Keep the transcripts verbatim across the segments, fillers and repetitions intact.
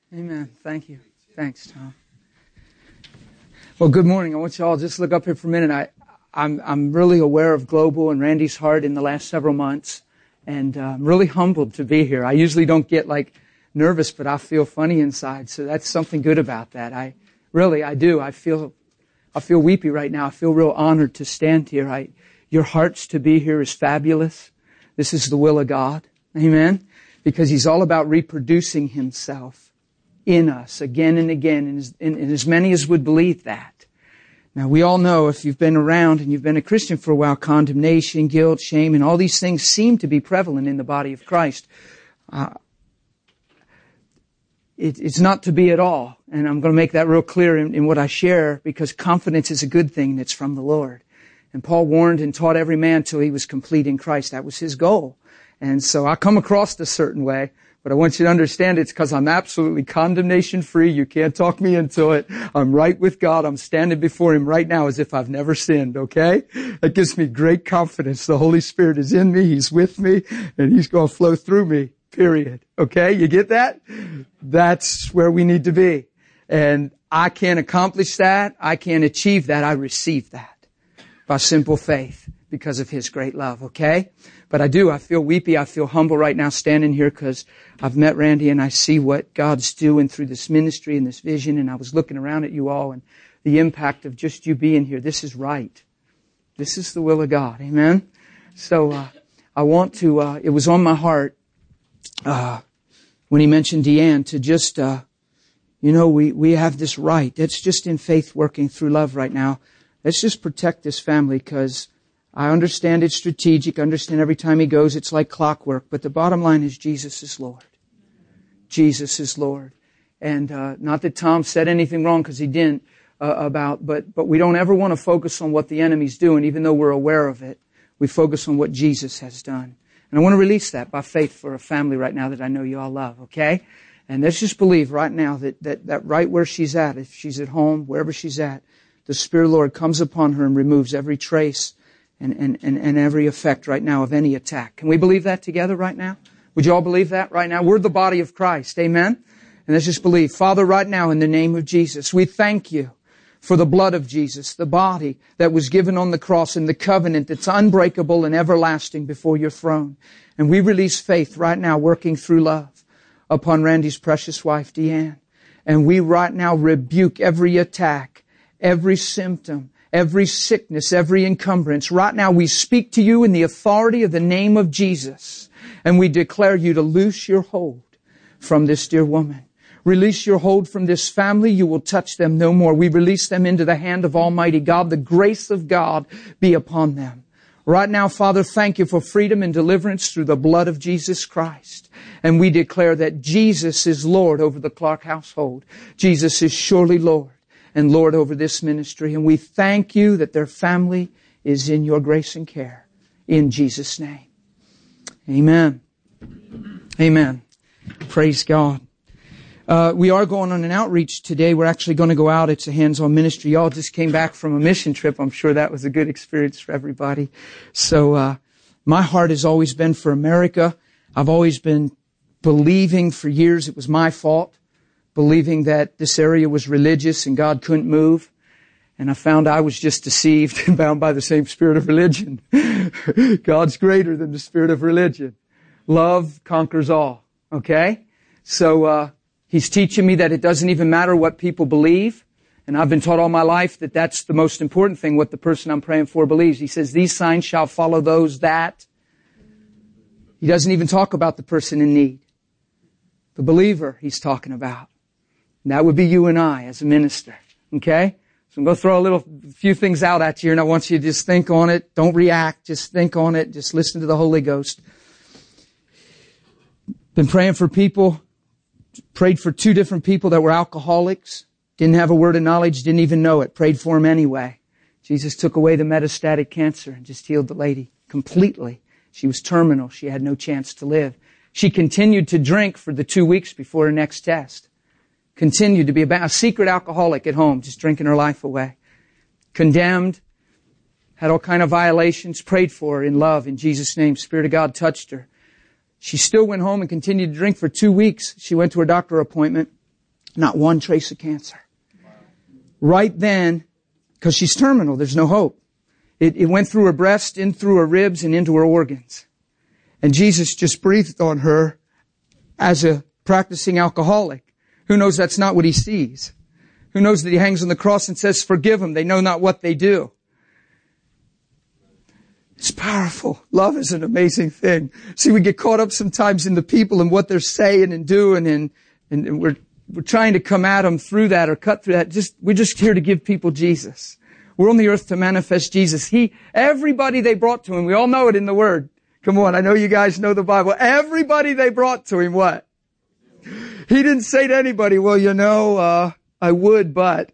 Amen. Thank you. Thanks, Tom. Well, good morning. I want you all to just look up here for a minute. I, I'm, I'm really aware of Global and Randy's heart in the last several months, and uh, I'm really humbled to be here. I usually don't get like nervous, but I feel funny inside, so that's something good about that. I really, I do. I feel, I feel weepy right now. I feel real honored to stand here. I, your hearts to be here is fabulous. This is the will of God. Amen. Because He's all about reproducing Himself in us again and again, and as, and, and as many as would believe that. Now, we all know, if you've been around and you've been a Christian for a while, condemnation, guilt, shame, and all these things seem to be prevalent in the body of Christ. Uh, it, it's not to be at all, and I'm going to make that real clear in, in what I share, because confidence is a good thing that's from the Lord. And Paul warned and taught every man till he was complete in Christ. That was his goal. And so I come across a certain way, but I want you to understand it's because I'm absolutely condemnation free. You can't talk me into it. I'm right with God. I'm standing before Him right now as if I've never sinned, okay? That gives me great confidence. The Holy Spirit is in me. He's with me, and He's going to flow through me, period. Okay? You get that? That's where we need to be. And I can't accomplish that. I can't achieve that. I receive that by simple faith because of His great love, okay? But I do. I feel weepy. I feel humble right now standing here because I've met Randy and I see what God's doing through this ministry and this vision. And I was looking around at you all and the impact of just you being here. This is right. This is the will of God. Amen. So, uh, I want to, uh, it was on my heart, uh, when he mentioned Deanne to just, uh, you know, we, we have this right. It's just in faith working through love right now. Let's just protect this family because I understand it's strategic. I understand every time he goes, it's like clockwork. But the bottom line is Jesus is Lord. Jesus is Lord. And uh, not that Tom said anything wrong, because he didn't, uh, about, but but we don't ever want to focus on what the enemy's doing, even though we're aware of it. We focus on what Jesus has done. And I want to release that by faith for a family right now that I know you all love, okay? And let's just believe right now that, that, that right where she's at, if she's at home, wherever she's at, the Spirit of the Lord comes upon her and removes every trace And, and, and, and every effect right now of any attack. Can we believe that together right now? Would you all believe that right now? We're the body of Christ. Amen? And let's just believe. Father, right now in the name of Jesus, we thank You for the blood of Jesus, the body that was given on the cross and the covenant that's unbreakable and everlasting before Your throne. And we release faith right now working through love upon Randy's precious wife, Deanne. And we right now rebuke every attack, every symptom, every sickness, every encumbrance. Right now we speak to you in the authority of the name of Jesus. And we declare you to loose your hold from this dear woman. Release your hold from this family. You will touch them no more. We release them into the hand of Almighty God. The grace of God be upon them. Right now, Father, thank You for freedom and deliverance through the blood of Jesus Christ. And we declare that Jesus is Lord over the Clark household. Jesus is surely Lord and Lord over this ministry. And we thank You that their family is in Your grace and care. In Jesus' name. Amen. Amen. Praise God. Uh, we are going on an outreach today. We're actually going to go out. It's a hands-on ministry. Y'all just came back from a mission trip. I'm sure that was a good experience for everybody. So, uh, my heart has always been for America. I've always been believing for years it was my fault. Believing that this area was religious and God couldn't move. And I found I was just deceived and bound by the same spirit of religion. God's greater than the spirit of religion. Love conquers all. Okay? So, uh, He's teaching me that it doesn't even matter what people believe. And I've been taught all my life that that's the most important thing, what the person I'm praying for believes. He says, these signs shall follow those that. He doesn't even talk about the person in need. The believer He's talking about. And that would be you and I as a minister. Okay? So I'm going to throw a little, few things out at you and I want you to just think on it. Don't react. Just think on it. Just listen to the Holy Ghost. Been praying for people. Prayed for two different people that were alcoholics. Didn't have a word of knowledge. Didn't even know it. Prayed for them anyway. Jesus took away the metastatic cancer and just healed the lady completely. She was terminal. She had no chance to live. She continued to drink for the two weeks before her next test. Continued to be a, a secret alcoholic at home, just drinking her life away. Condemned. Had all kind of violations. Prayed for her in love in Jesus' name. Spirit of God touched her. She still went home and continued to drink for two weeks. She went to her doctor appointment. Not one trace of cancer. Right then, because she's terminal, there's no hope. It, it went through her breast, in through her ribs, and into her organs. And Jesus just breathed on her as a practicing alcoholic. Who knows that's not what he sees? Who knows that he hangs on the cross and says, forgive them, they know not what they do. It's powerful. Love is an amazing thing. See, we get caught up sometimes in the people and what they're saying and doing, and, and, and we're, we're trying to come at them through that or cut through that. Just, we're just here to give people Jesus. We're on the earth to manifest Jesus. He, everybody they brought to him, we all know it in the Word. Come on, I know you guys know the Bible. Everybody they brought to him, what? He didn't say to anybody, well, you know, uh, I would, but...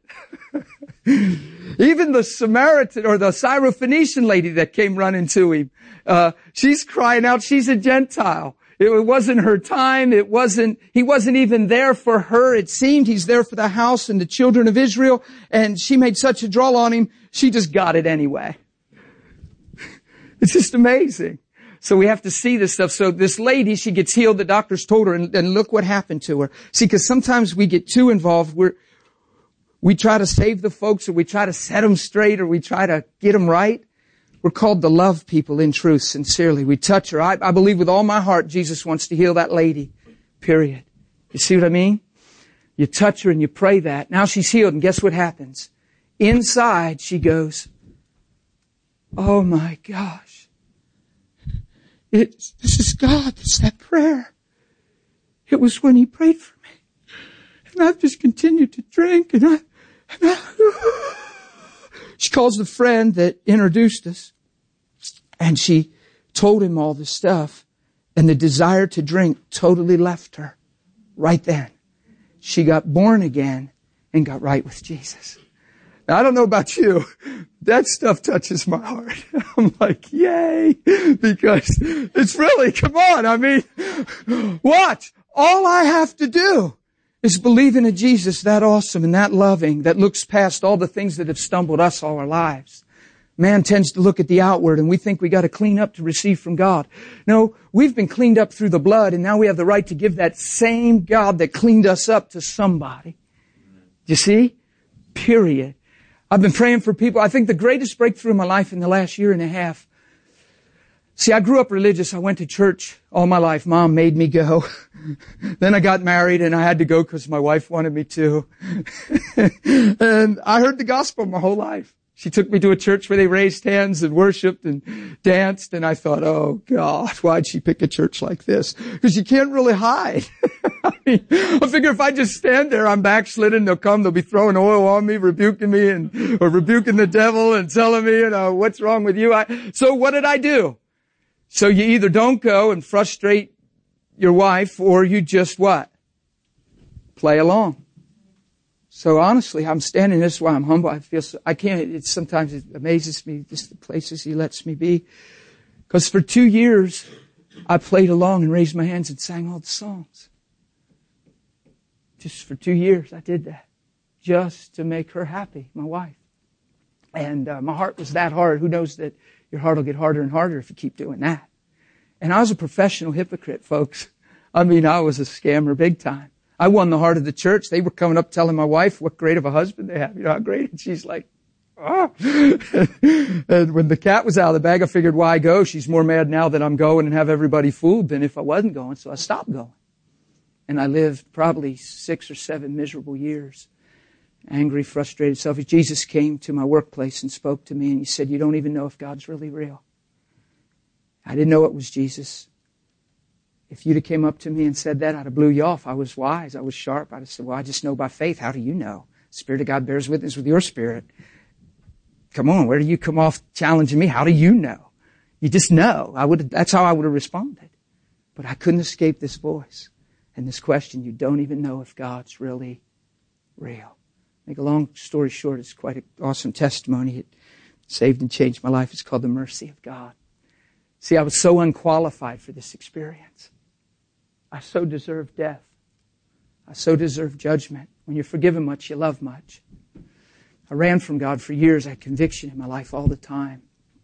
Even the Samaritan or the Syrophoenician lady that came running to him, uh, she's crying out, she's a Gentile. It wasn't her time. It wasn't, he wasn't even there for her. It seemed he's there for the house and the children of Israel. And she made such a draw on him, she just got it anyway. It's just amazing. So we have to see this stuff. So this lady, she gets healed. The doctors told her, and, and look what happened to her. See, because sometimes we get too involved. We're, We try to save the folks, or we try to set them straight, or we try to get them right. We're called to love people in truth, sincerely. We touch her. I, I believe with all my heart Jesus wants to heal that lady. Period. You see what I mean? You touch her and you pray that. Now she's healed, and guess what happens? Inside she goes, oh my gosh. It's, this is God. It's that prayer. It was when he prayed for me. And I've just continued to drink, and I, and I she calls the friend that introduced us, and she told him all this stuff, and the desire to drink totally left her right then. She got born again and got right with Jesus. Now, I don't know about you. That stuff touches my heart. I'm like, yay, because it's really, come on. I mean, watch. All I have to do is believe in a Jesus that awesome and that loving, that looks past all the things that have stumbled us all our lives. Man tends to look at the outward, and we think we got to clean up to receive from God. No, we've been cleaned up through the blood, and now we have the right to give that same God that cleaned us up to somebody. You see? Period. I've been praying for people. I think the greatest breakthrough in my life in the last year and a half. See, I grew up religious. I went to church all my life. Mom made me go. Then I got married and I had to go because my wife wanted me to. And I heard the gospel my whole life. She took me to a church where they raised hands and worshiped and danced. And I thought, oh God, why'd she pick a church like this? Because you can't really hide. I mean, I figure if I just stand there, I'm backslidden. They'll come, they'll be throwing oil on me, rebuking me, and or rebuking the devil and telling me, you know, what's wrong with you? I, so what did I do? So you either don't go and frustrate your wife, or you just what? Play along. So honestly, I'm standing this way. I'm humble. I feel so, I can't, it's sometimes it amazes me just the places he lets me be. Because for two years, I played along and raised my hands and sang all the songs. Just for two years, I did that. Just to make her happy, my wife. And uh, my heart was that hard. Who knows that your heart will get harder and harder if you keep doing that. And I was a professional hypocrite, folks. I mean, I was a scammer big time. I won the heart of the church. They were coming up telling my wife what great of a husband they have. You know how great? And she's like, oh. And when the cat was out of the bag, I figured, why go? She's more mad now that I'm going and have everybody fooled than if I wasn't going. So I stopped going. And I lived probably six or seven miserable years. Angry, frustrated, selfish. Jesus came to my workplace and spoke to me, and he said, you don't even know if God's really real. I didn't know it was Jesus. If you'd have came up to me and said that, I'd have blew you off. I was wise. I was sharp. I'd have said, well, I just know by faith. How do you know? The Spirit of God bears witness with your spirit. Come on, where do you come off challenging me? How do you know? You just know. I would. That's how I would have responded. But I couldn't escape this voice and this question. You don't even know if God's really real. Make a long story short, it's quite an awesome testimony. It saved and changed my life. It's called the mercy of God. See, I was so unqualified for this experience. I so deserved death. I so deserved judgment. When you're forgiven much, you love much. I ran from God for years. I had conviction in my life all the time.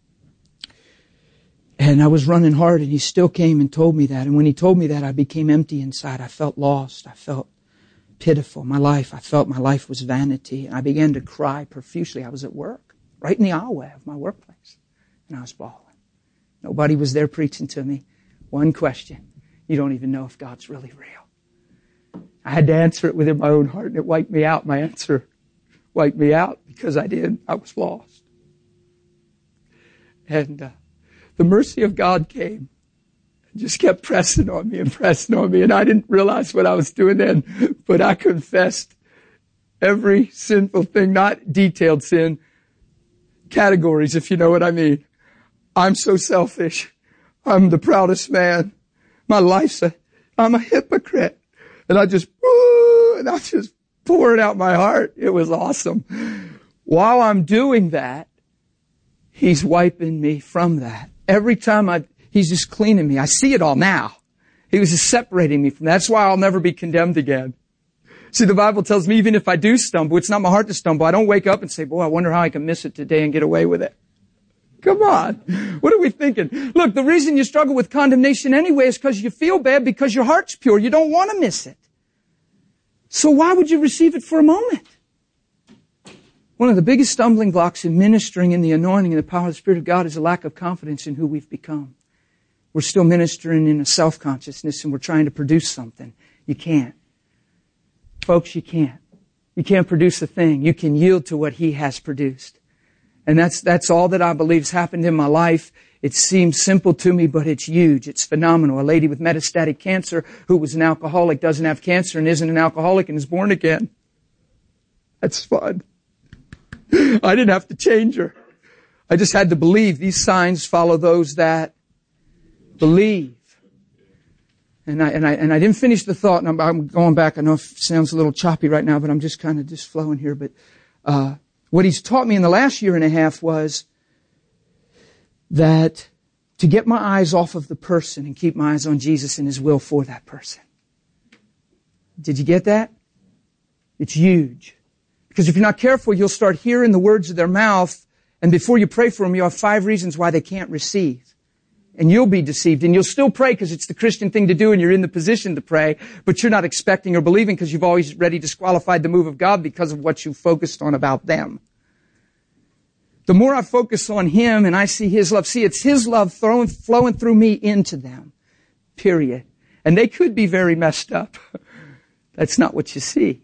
And I was running hard, and he still came and told me that. And when he told me that, I became empty inside. I felt lost. I felt pitiful. My life, I felt my life was vanity. And I began to cry profusely. I was at work, right in the aisleway of my workplace. And I was bawling. Nobody was there preaching to me. One question. You don't even know if God's really real. I had to answer it within my own heart, and it wiped me out. My answer wiped me out because I did. I was lost. And uh, the mercy of God came and just kept pressing on me and pressing on me. And I didn't realize what I was doing then, but I confessed every sinful thing, not detailed sin, categories, if you know what I mean. I'm so selfish. I'm the proudest man. My life's a, I'm a hypocrite. And I just, woo, and I just poured out my heart. It was awesome. While I'm doing that, He's wiping me from that. Every time I, He's just cleaning me. I see it all now. He was just separating me from that. That's why I'll never be condemned again. See, the Bible tells me even if I do stumble, it's not my heart to stumble. I don't wake up and say, boy, I wonder how I can miss it today and get away with it. Come on. What are we thinking? Look, the reason you struggle with condemnation anyway is because you feel bad because your heart's pure. You don't want to miss it. So why would you receive it for a moment? One of the biggest stumbling blocks in ministering in the anointing and the power of the Spirit of God is a lack of confidence in who we've become. We're still ministering in a self-consciousness and we're trying to produce something. You can't. Folks, you can't. You can't produce a thing. You can yield to what He has produced. And that's, that's all that I believe has happened in my life. It seems simple to me, but it's huge. It's phenomenal. A lady with metastatic cancer who was an alcoholic doesn't have cancer and isn't an alcoholic and is born again. That's fun. I didn't have to change her. I just had to believe. These signs follow those that believe. And I, and I, and I didn't finish the thought, and I'm, I'm going back. I know it sounds a little choppy right now, but I'm just kind of just flowing here. But, uh, what He's taught me in the last year and a half was that to get my eyes off of the person and keep my eyes on Jesus and His will for that person. Did you get that? It's huge. Because if you're not careful, you'll start hearing the words of their mouth, and before you pray for them, you have five reasons why they can't receive. And you'll be deceived, and you'll still pray because it's the Christian thing to do and you're in the position to pray, but you're not expecting or believing because you've always already disqualified the move of God because of what you focused on about them. The more I focus on Him and I see His love, see, it's His love flowing, flowing through me into them. Period. And they could be very messed up. That's not what you see.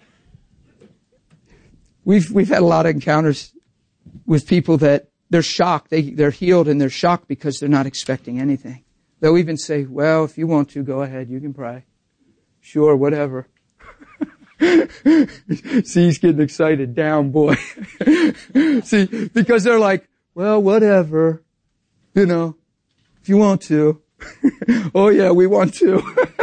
We've, we've had a lot of encounters with people that they're shocked. They, they're healed and they're shocked because they're not expecting anything. They'll even say, well, if you want to, go ahead. You can pray. Sure, whatever. See, he's getting excited. Down, boy. See, because they're like, well, whatever. You know, if you want to. Oh yeah, we want to.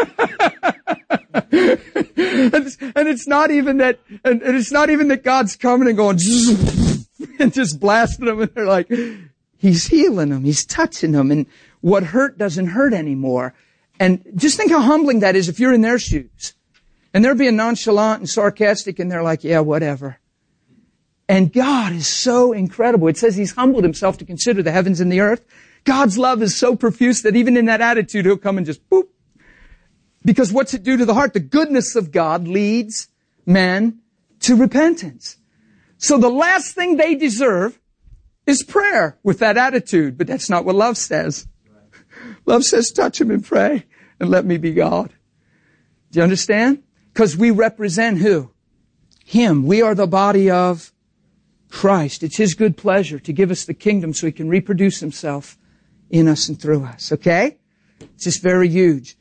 and, it's, and it's not even that, and, and it's not even that God's coming and going, and just blasting them, and they're like, He's healing them, He's touching them, and what hurt doesn't hurt anymore. And just think how humbling that is if you're in their shoes. And they're being nonchalant and sarcastic, and they're like, yeah, whatever. And God is so incredible. It says He's humbled Himself to consider the heavens and the earth. God's love is so profuse that even in that attitude, He'll come and just boop. Because what's it do to the heart? The goodness of God leads men to repentance. So the last thing they deserve is prayer with that attitude. But that's not what love says. Love says, touch Him and pray and let me be God. Do you understand? Because we represent who? Him. We are the body of Christ. It's His good pleasure to give us the kingdom so He can reproduce Himself in us and through us. Okay? It's just very huge.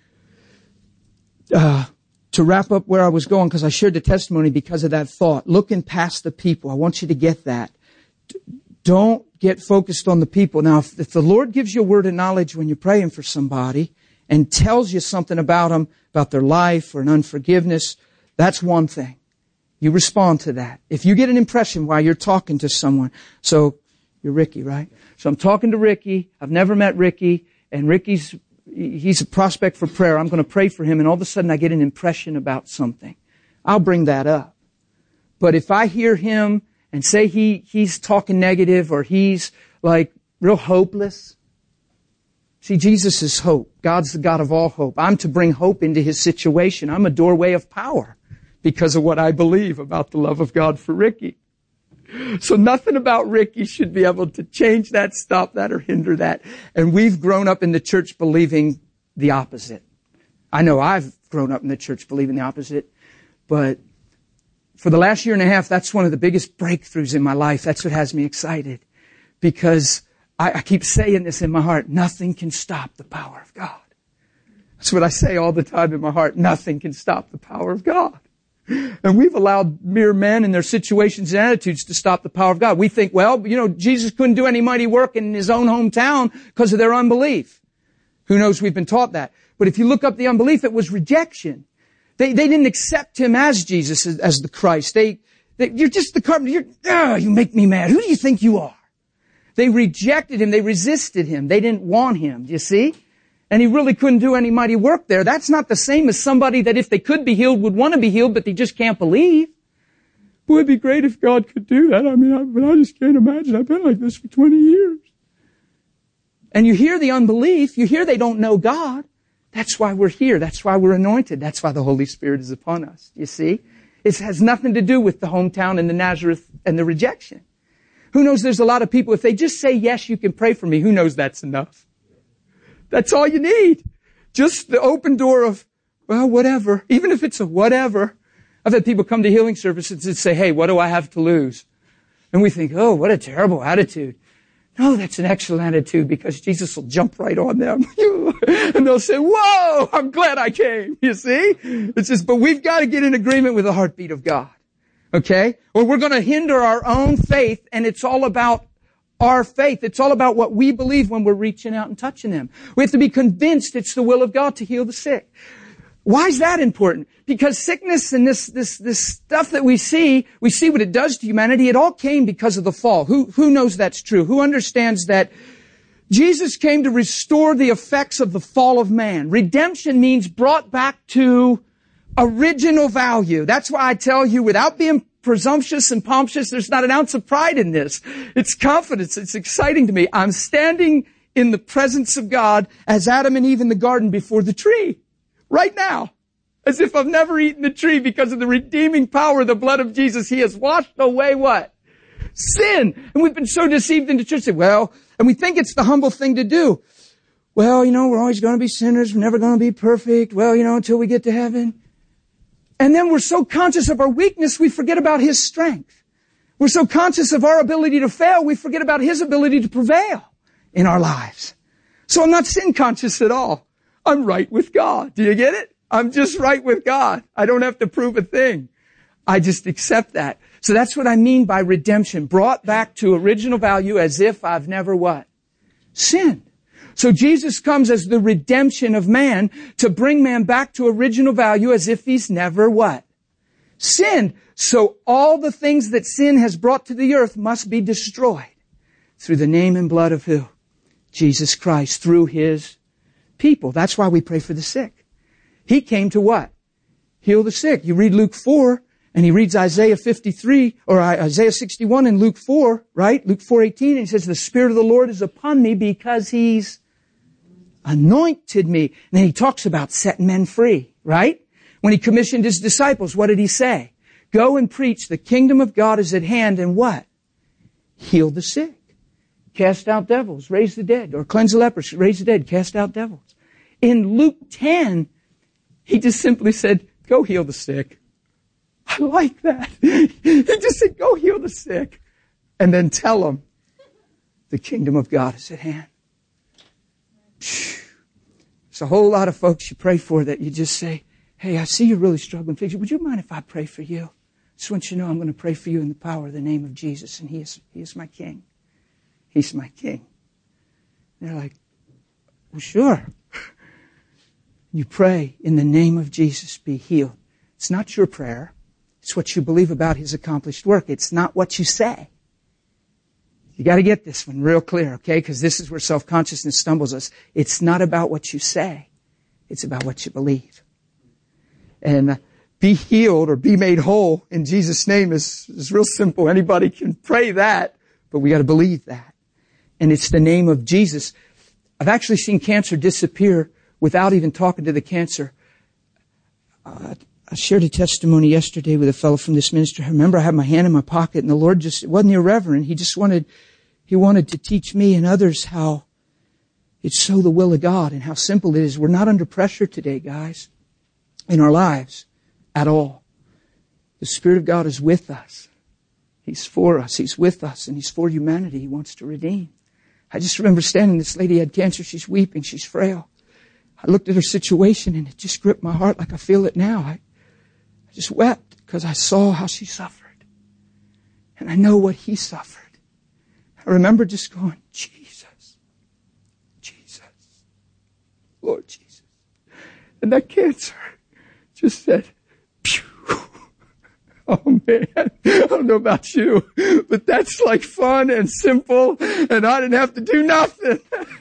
Uh, to wrap up where I was going, because I shared the testimony because of that thought, looking past the people. I want you to get that. Don't get focused on the people. Now, if, if the Lord gives you a word of knowledge when you're praying for somebody and tells you something about them, about their life or an unforgiveness, that's one thing. You respond to that. If you get an impression while you're talking to someone, so you're Ricky, right? So I'm talking to Ricky. I've never met Ricky, and Ricky's he's a prospect for prayer. I'm going to pray for him, and all of a sudden I get an impression about something. I'll bring that up. But if I hear him and say he he's talking negative or he's like real hopeless, see, Jesus is hope. God's the God of all hope. I'm to bring hope into his situation. I'm a doorway of power. because of what I believe about the love of God for Ricky. So nothing about Ricky should be able to change that, stop that, or hinder that. And we've grown up in the church believing the opposite. I know I've grown up in the church believing the opposite, but for the last year and a half, that's one of the biggest breakthroughs in my life. That's what has me excited, because I, I keep saying this in my heart: nothing can stop the power of God. That's what I say all the time in my heart: nothing can stop the power of God. And we've allowed mere men and their situations and attitudes to stop the power of God. We think, well, you know, Jesus couldn't do any mighty work in his own hometown because of their unbelief. Who knows? We've been taught that. But if you look up the unbelief, it was rejection. They, they didn't accept him as Jesus, as, as the Christ. They, they, you're just the carpenter. You're, oh, you make me mad. Who do you think you are? They rejected him. They resisted him. They didn't want him. Do you see? And he really couldn't do any mighty work there. That's not the same as somebody that if they could be healed would want to be healed, but they just can't believe. Boy, it'd be great if God could do that. I mean, I, but I just can't imagine. I've been like this for twenty years. And you hear the unbelief. You hear they don't know God. That's why we're here. That's why we're anointed. That's why the Holy Spirit is upon us. You see? It has nothing to do with the hometown and the Nazareth and the rejection. Who knows, there's a lot of people, if they just say, yes, you can pray for me, who knows that's enough? That's all you need. Just the open door of, well, whatever. Even if it's a whatever. I've had people come to healing services and say, hey, what do I have to lose? And we think, oh, what a terrible attitude. No, that's an excellent attitude, because Jesus will jump right on them. And they'll say, whoa, I'm glad I came. You see? It's just, but we've got to get in agreement with the heartbeat of God. Okay? Or we're going to hinder our own faith, and it's all about our faith. It's all about what we believe when we're reaching out and touching them. We have to be convinced it's the will of God to heal the sick. Why is that important? Because sickness and this, this, this stuff that we see, we see what it does to humanity. It all came because of the fall. Who, who knows that's true? Who understands that Jesus came to restore the effects of the fall of man? Redemption means brought back to original value. That's why I tell you, without being presumptuous and pompous, there's not an ounce of pride in this. It's confidence. It's exciting to me. I'm standing in the presence of God as Adam and Eve in the garden before the tree. Right now. As if I've never eaten the tree, because of the redeeming power of the blood of Jesus. He has washed away what? Sin. And we've been so deceived in the church that, well, and we think it's the humble thing to do. Well, you know, we're always going to be sinners. We're never going to be perfect. Well, you know, until we get to heaven. And then we're so conscious of our weakness, we forget about His strength. We're so conscious of our ability to fail, we forget about His ability to prevail in our lives. So I'm not sin conscious at all. I'm right with God. Do you get it? I'm just right with God. I don't have to prove a thing. I just accept that. So that's what I mean by redemption. Brought back to original value as if I've never what? Sinned. So Jesus comes as the redemption of man to bring man back to original value as if he's never what? Sinned. So all the things that sin has brought to the earth must be destroyed through the name and blood of who? Jesus Christ, through His people. That's why we pray for the sick. He came to what? Heal the sick. You read Luke four, and he reads Isaiah fifty-three, or Isaiah sixty-one and Luke four, right? Luke four eighteen, and he says, the Spirit of the Lord is upon me because He's anointed me. And then he talks about setting men free, right? When he commissioned His disciples, what did He say? Go and preach, the kingdom of God is at hand, and what? Heal the sick. Cast out devils, raise the dead, or cleanse the lepers, raise the dead, cast out devils. In Luke ten, He just simply said, go heal the sick. I like that. He just said, go heal the sick. And then tell them, the kingdom of God is at hand. There's a whole lot of folks you pray for that you just say, hey, I see you're really struggling. Would you mind if I pray for you? I just want you to know I'm going to pray for you in the power of the name of Jesus. And He is, He is my King. He's my King. And they're like, well, sure. You pray in the name of Jesus, be healed. It's not your prayer. It's what you believe about His accomplished work. It's not what you say. You got to get this one real clear, okay? Because this is where self-consciousness stumbles us. It's not about what you say. It's about what you believe. And uh, be healed or be made whole in Jesus' name is, is real simple. Anybody can pray that, but we got to believe that. And it's the name of Jesus. I've actually seen cancer disappear without even talking to the cancer. Uh, I shared a testimony yesterday with a fellow from this ministry. I remember I had my hand in my pocket and the Lord just, it wasn't irreverent. He just wanted, He wanted to teach me and others how it's so the will of God and how simple it is. We're not under pressure today, guys, in our lives at all. The Spirit of God is with us. He's for us. He's with us and He's for humanity. He wants to redeem. I just remember standing, this lady had cancer. She's weeping. She's frail. I looked at her situation and it just gripped my heart like I feel it now. I, I just wept because I saw how she suffered. And I know what He suffered. I remember just going, Jesus, Jesus, Lord Jesus. And that cancer just said, phew. Oh man, I don't know about you, but that's like fun and simple and I didn't have to do nothing.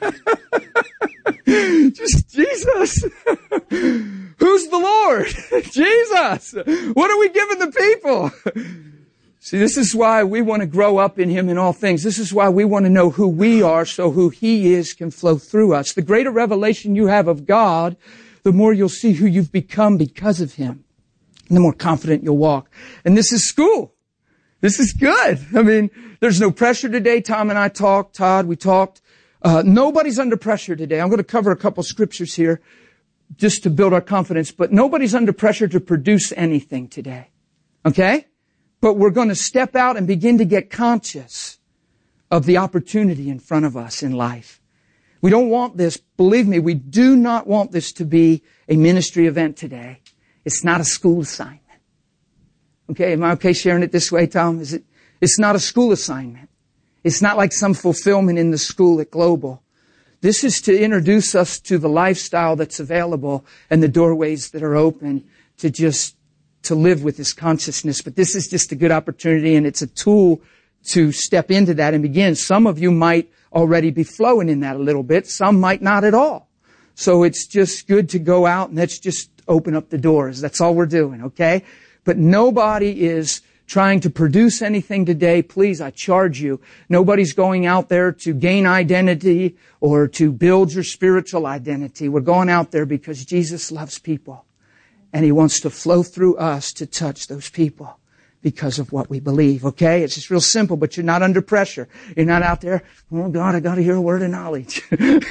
Just Jesus. Who's the Lord? Jesus. What are we giving the people? See, this is why we want to grow up in Him in all things. This is why we want to know who we are so who He is can flow through us. The greater revelation you have of God, the more you'll see who you've become because of Him. And the more confident you'll walk. And this is school. This is good. I mean, there's no pressure today. Tom and I talked. Todd, we talked. Uh, nobody's under pressure today. I'm going to cover a couple scriptures here just to build our confidence, but nobody's under pressure to produce anything today. Okay? But we're going to step out and begin to get conscious of the opportunity in front of us in life. We don't want this, believe me, we do not want this to be a ministry event today. It's not a school assignment. Okay, am I okay sharing it this way, Tom? Is it? It's not a school assignment. It's not like some fulfillment in the school at Global. This is to introduce us to the lifestyle that's available and the doorways that are open to just to live with this consciousness. But this is just a good opportunity and it's a tool to step into that and begin. Some of you might already be flowing in that a little bit. Some might not at all. So it's just good to go out and let's just open up the doors. That's all we're doing, okay? But nobody is trying to produce anything today. Please, I charge you. Nobody's going out there to gain identity or to build your spiritual identity. We're going out there because Jesus loves people. And He wants to flow through us to touch those people because of what we believe, okay? It's just real simple, but you're not under pressure. You're not out there, oh God, I got to hear a word of knowledge.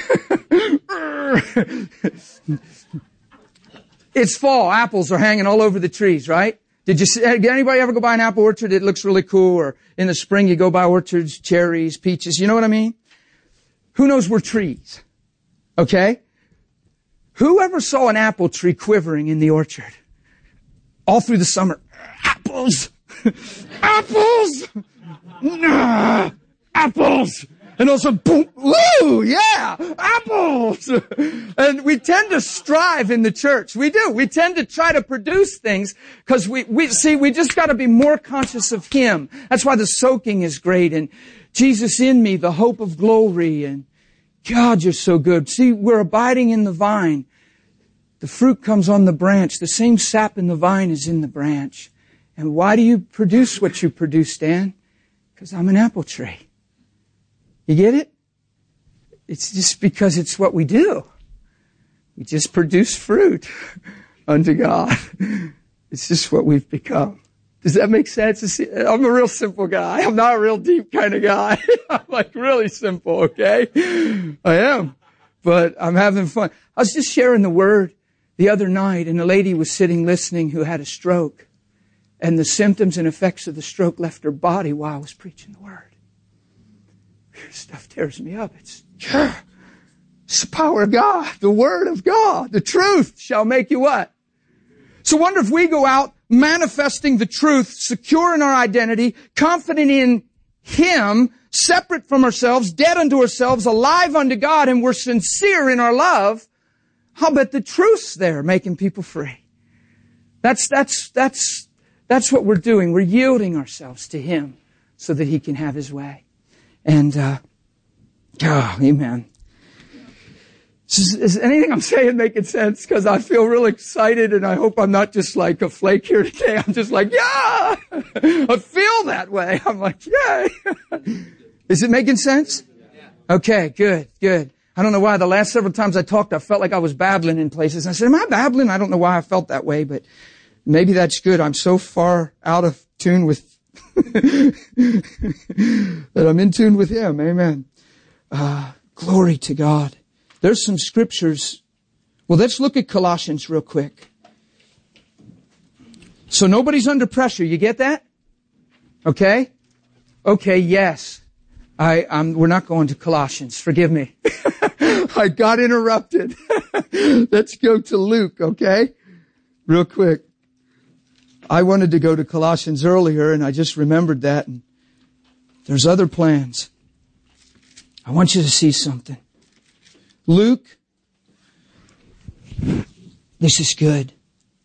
It's fall. Apples are hanging all over the trees, right? Did you see, did anybody ever go by an apple orchard? It looks really cool. Or in the spring, you go by orchards, cherries, peaches. You know what I mean? Who knows we're trees? Okay? Who ever saw an apple tree quivering in the orchard? All through the summer. Apples! Apples! Nah, apples! And also, boom, woo, yeah, apples. And we tend to strive in the church. We do. We tend to try to produce things because we, we, see, we just got to be more conscious of Him. That's why the soaking is great. And Jesus in me, the hope of glory. And God, you're so good. See, we're abiding in the vine. The fruit comes on the branch. The same sap in the vine is in the branch. And why do you produce what you produce, Dan? Because I'm an apple tree. You get it? It's just because it's what we do. We just produce fruit unto God. It's just what we've become. Does that make sense? I'm a real simple guy. I'm not a real deep kind of guy. I'm like really simple, okay? I am. But I'm having fun. I was just sharing the word the other night and a lady was sitting listening who had a stroke. And the symptoms and effects of the stroke left her body while I was preaching the word. Stuff tears me up. It's, it's the power of God, the Word of God. The truth shall make you what? So wonder if we go out manifesting the truth, secure in our identity, confident in Him, separate from ourselves, dead unto ourselves, alive unto God, and we're sincere in our love, I'll bet the truth's there making people free. That's, that's, that's, that's what we're doing. We're yielding ourselves to Him so that He can have His way. And, uh, oh, amen. Is, is anything I'm saying making sense? Because I feel real excited and I hope I'm not just like a flake here today. I'm just like, yeah! I feel that way. I'm like, yay! Is it making sense? Okay, good, good. I don't know why the last several times I talked, I felt like I was babbling in places. I said, am I babbling? I don't know why I felt that way, but Maybe that's good. I'm so far out of tune with that I'm in tune with Him. Amen. Uh, glory to God. There's some scriptures. Well, let's look at Colossians real quick. So nobody's under pressure. You get that? Okay? Okay, yes. I, I'm, we're not going to Colossians. Forgive me. I got interrupted. Let's go to Luke, okay? Real quick. I wanted to go to Colossians earlier, and I just remembered that. And there's other plans. I want you to see something. Luke, this is good.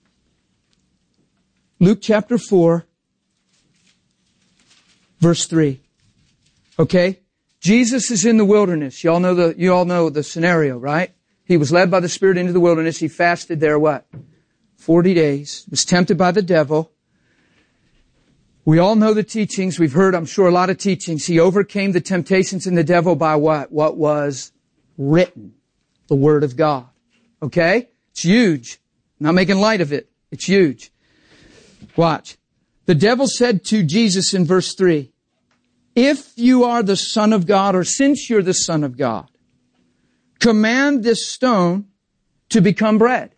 Luke chapter four, verse three. Okay? Jesus is in the wilderness. You all know the, you all know the scenario, right? He was led by the Spirit into the wilderness. He fasted there what? Forty days. Was tempted by the devil. We all know the teachings. We've heard, I'm sure, a lot of teachings. He overcame the temptations in the devil by what? What was written. The Word of God. Okay? It's huge. I'm not making light of it. It's huge. Watch. The devil said to Jesus in verse three, if you are the Son of God, or since you're the Son of God, command this stone to become bread.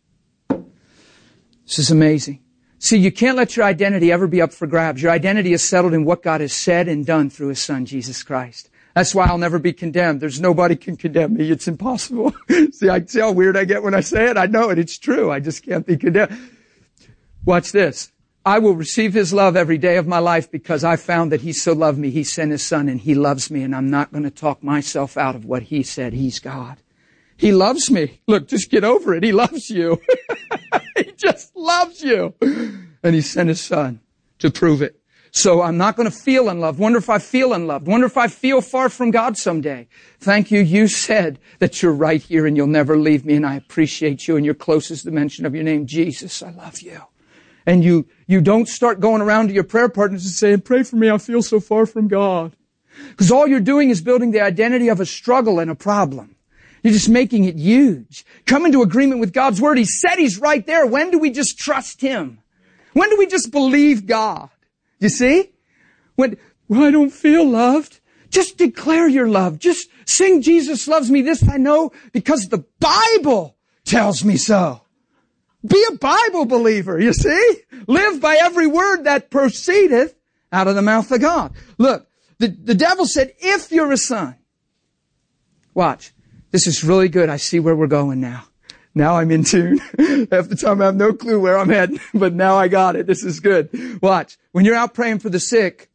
This is amazing. See, you can't let your identity ever be up for grabs. Your identity is settled in what God has said and done through His Son, Jesus Christ. That's why I'll never be condemned. There's nobody can condemn me. It's impossible. See, I see how weird I get when I say it? I know it. It's true. I just can't be condemned. Watch this. I will receive His love every day of my life because I found that He so loved me. He sent His Son and He loves me, and I'm not going to talk myself out of what He said. He's God. He loves me. Look, just get over it. He loves you. He just loves you. And He sent His Son to prove it. So I'm not going to feel unloved. Wonder if I feel unloved. Wonder if I feel far from God someday. Thank you. You said that you're right here and you'll never leave me, and I appreciate you and your closest dimension of your name. Jesus, I love you. And you, you don't start going around to your prayer partners and saying, pray for me, I feel so far from God. Because all you're doing is building the identity of a struggle and a problem. You're just making it huge. Come into agreement with God's Word. He said He's right there. When do we just trust Him? When do we just believe God? You see? When, well, I don't feel loved. Just declare your love. Just sing, Jesus loves me. This I know because the Bible tells me so. Be a Bible believer, you see? Live by every word that proceedeth out of the mouth of God. Look, the, the devil said, if you're a son. Watch. This is really good. I see where we're going now. Now I'm in tune. Half the time I have no clue where I'm heading, but now I got it. This is good. Watch. When you're out praying for the sick,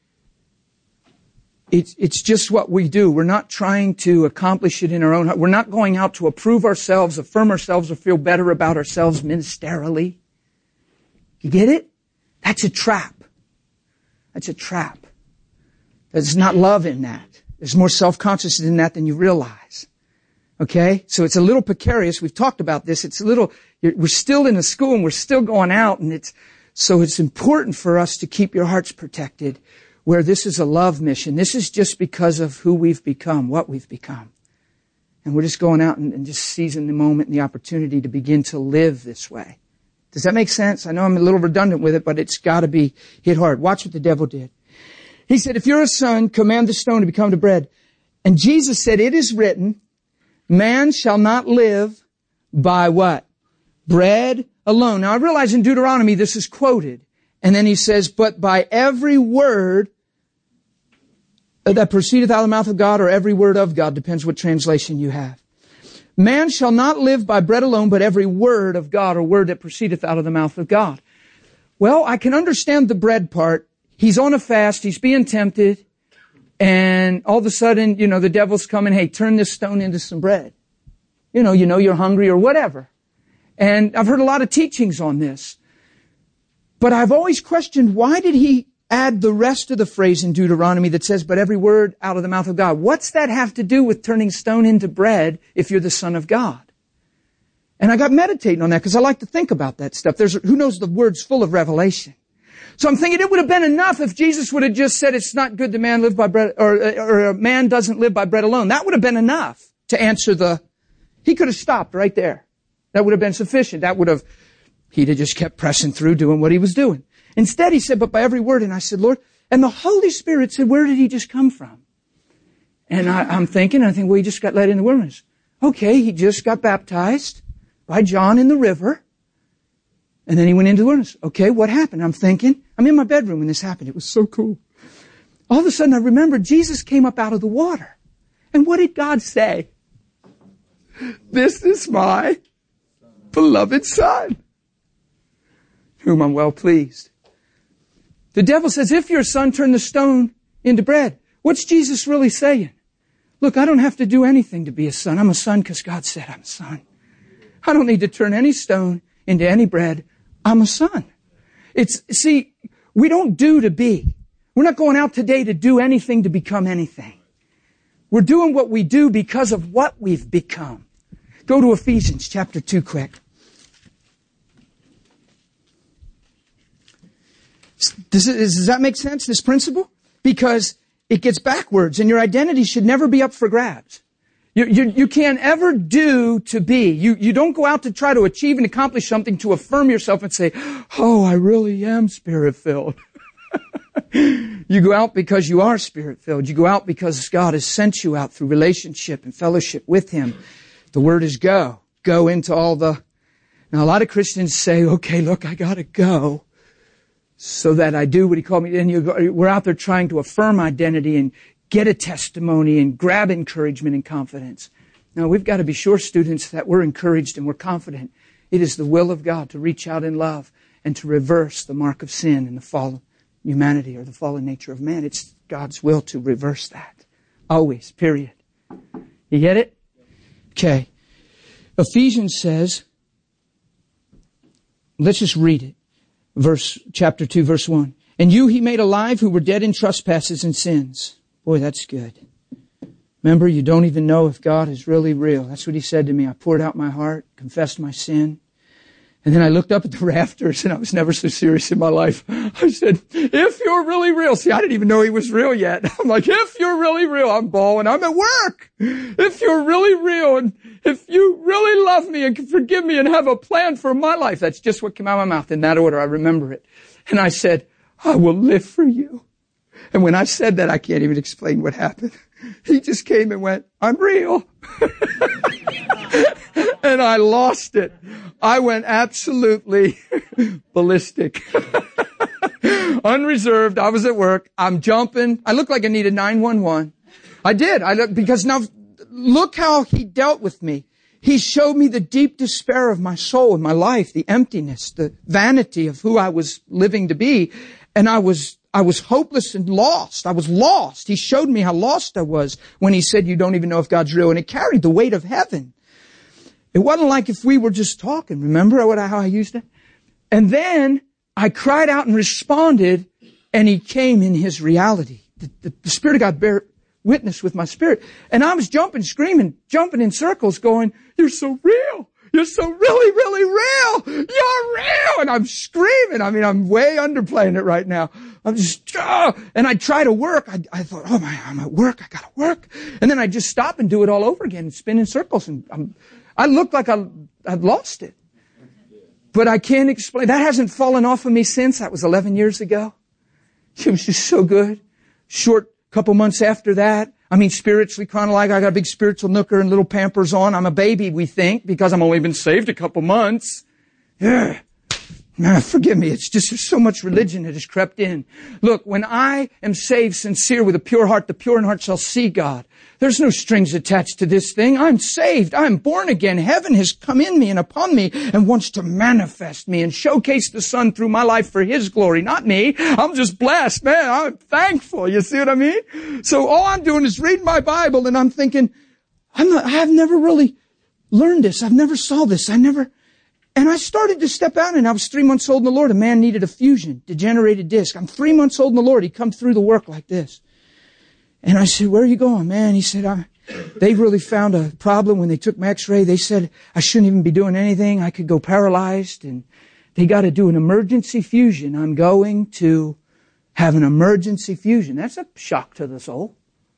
it's, it's just what we do. We're not trying to accomplish it in our own heart. We're not going out to approve ourselves, affirm ourselves, or feel better about ourselves ministerially. You get it? That's a trap. That's a trap. There's not love in that. There's more self-consciousness in that than you realize. Okay? So it's a little precarious. We've talked about this. It's a little, we're still in a school and we're still going out, and it's, so it's important for us to keep your hearts protected where this is a love mission. This is just because of who we've become, what we've become. And we're just going out and, and just seizing the moment and the opportunity to begin to live this way. Does that make sense? I know I'm a little redundant with it, but it's got to be hit hard. Watch what the devil did. He said, if you're a son, command the stone to become to bread. And Jesus said, it is written, man shall not live by what? Bread alone. Now I realize in Deuteronomy this is quoted. And then he says, but by every word that proceedeth out of the mouth of God, or every word of God, depends what translation you have. Man shall not live by bread alone, but every word of God, or word that proceedeth out of the mouth of God. Well, I can understand the bread part. He's on a fast, he's being tempted, and all of a sudden, you know, the devil's coming, hey, turn this stone into some bread. You know, you know you're hungry or whatever. And I've heard a lot of teachings on this. But I've always questioned, why did he add the rest of the phrase in Deuteronomy that says, but every word out of the mouth of God? What's that have to do with turning stone into bread if you're the Son of God? And I got meditating on that because I like to think about that stuff. There's, who knows, the word's full of revelation. So I'm thinking it would have been enough if Jesus would have just said it's not good that man live by bread, or, or a man doesn't live by bread alone. That would have been enough to answer the, he could have stopped right there. That would have been sufficient. That would have He'd have just kept pressing through doing what he was doing. Instead, he said, but by every word. And I said, Lord, and the Holy Spirit said, where did he just come from? And I, I'm thinking, I think, well, he just got led in the wilderness. Okay, he just got baptized by John in the river. And then he went into the wilderness. Okay, what happened? I'm thinking, I'm in my bedroom when this happened. It was so cool. All of a sudden I remembered Jesus came up out of the water. And what did God say? This is my beloved Son, whom I'm well pleased. The devil says, if your son turned the stone into bread. What's Jesus really saying? Look, I don't have to do anything to be a son. I'm a son because God said I'm a son. I don't need to turn any stone into any bread. I'm a son. It's, see, we don't do to be. We're not going out today to do anything to become anything. We're doing what we do because of what we've become. Go to Ephesians chapter two quick. Does, it, does that make sense, this principle? Because it gets backwards, and your identity should never be up for grabs. You, you, you can't ever do to be. You, you don't go out to try to achieve and accomplish something to affirm yourself and say, oh, I really am Spirit-filled. You go out because you are Spirit-filled. You go out because God has sent you out through relationship and fellowship with Him. The word is go. Go into all the... Now, a lot of Christians say, okay, look, I gotta go so that I do what He called me. And you go, we're out there trying to affirm identity and get a testimony and grab encouragement and confidence. Now, we've got to be sure, students, that we're encouraged and we're confident. It is the will of God to reach out in love and to reverse the mark of sin and the fallen humanity or the fallen nature of man. It's God's will to reverse that. Always, period. You get it? Okay. Ephesians says, let's just read it. Verse, chapter two, verse one. And you He made alive who were dead in trespasses and sins. Boy, that's good. Remember, you don't even know if God is really real. That's what He said to me. I poured out my heart, confessed my sin. And then I looked up at the rafters, and I was never so serious in my life. I said, if you're really real. See, I didn't even know He was real yet. I'm like, if you're really real, I'm bawling. I'm at work. If you're really real, and if you really love me and can forgive me and have a plan for my life. That's just what came out of my mouth in that order. I remember it. And I said, I will live for you. And when I said that, I can't even explain what happened. He just came and went, I'm real. And I lost it. I went absolutely ballistic. Unreserved. I was at work. I'm jumping. I looked like I needed nine one one. I did. I looked, because now look how He dealt with me. He showed me the deep despair of my soul and my life, the emptiness, the vanity of who I was living to be. And I was I was hopeless and lost. I was lost. He showed me how lost I was when He said, you don't even know if God's real. And it carried the weight of heaven. It wasn't like if we were just talking. Remember what I, how I used it? And then I cried out and responded, and He came in His reality. The, the, the Spirit of God bear witness with my spirit. And I was jumping, screaming, jumping in circles going, you're so real. You're so really, really real. You're real. And I'm screaming. I mean, I'm way underplaying it right now. I'm just, oh, and I try to work. I, I thought, oh my, I'm at work. I gotta work. And then I just stop and do it all over again and spin in circles. And I'm, I look like I, I've lost it. But I can't explain. That hasn't fallen off of me since. That was eleven years ago. It was just so good. Short couple months after that. I mean, spiritually, chronologically, I got a big spiritual nooker and little Pampers on. I'm a baby, we think, because I'm only been saved a couple months. Yeah. Nah, forgive me. It's just there's so much religion that has crept in. Look, when I am saved sincere with a pure heart, the pure in heart shall see God. There's no strings attached to this thing. I'm saved. I'm born again. Heaven has come in me and upon me and wants to manifest me and showcase the Son through my life for His glory, not me. I'm just blessed, man. I'm thankful. You see what I mean? So all I'm doing is reading my Bible, and I'm thinking, I'm not, I've never really learned this. I've never saw this. I never... And I started to step out, and I was three months old in the Lord. A man needed a fusion, degenerated disc. I'm three months old in the Lord. He come through the work like this. And I said, where are you going, man? He said, I, they really found a problem when they took my x-ray. They said I shouldn't even be doing anything. I could go paralyzed, and they got to do an emergency fusion. I'm going to have an emergency fusion. That's a shock to the soul.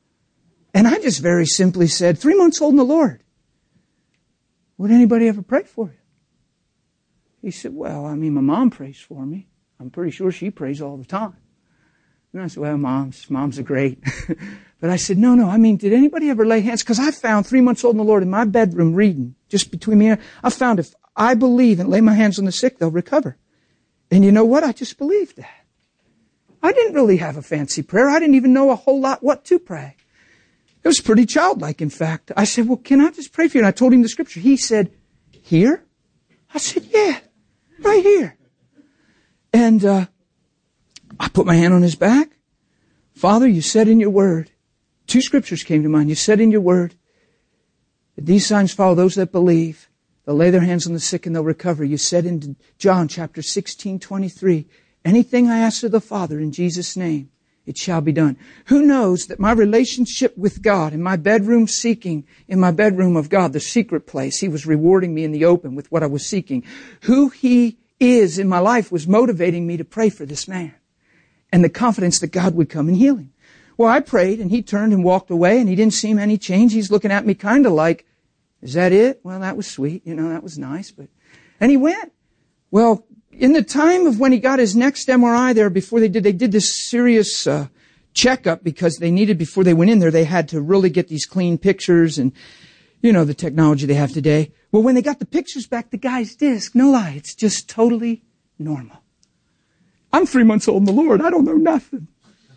And I just very simply said, three months old in the Lord. Would anybody ever pray for you? He said, well, I mean, my mom prays for me. I'm pretty sure she prays all the time. And I said, well, moms, moms are great. But I said, no, no, I mean, did anybody ever lay hands? Because I found three months old in the Lord in my bedroom reading, just between me and I found if I believe and lay my hands on the sick, they'll recover. And you know what? I just believed that. I didn't really have a fancy prayer. I didn't even know a whole lot what to pray. It was pretty childlike, in fact. I said, well, can I just pray for you? And I told him the scripture. He said, here? I said, yeah, right here. And uh I put my hand on his back. Father, you said in your word, two scriptures came to mind. You said in your word that these signs follow those that believe. They'll lay their hands on the sick and they'll recover. You said in John chapter sixteen, twenty-three, anything I ask of the Father in Jesus' name, it shall be done. Who knows that my relationship with God, in my bedroom seeking, in my bedroom of God, the secret place, He was rewarding me in the open with what I was seeking. Who He is in my life was motivating me to pray for this man. And the confidence that God would come and heal him. Well, I prayed and he turned and walked away and he didn't seem any change. He's looking at me kind of like, is that it? Well, that was sweet. You know, that was nice. But, and he went. Well, in the time of when he got his next M R I there before they did, they did this serious, uh, checkup because they needed, before they went in there, they had to really get these clean pictures and, you know, the technology they have today. Well, when they got the pictures back, the guy's disc, no lie, it's just totally normal. I'm three months old in the Lord. I don't know nothing.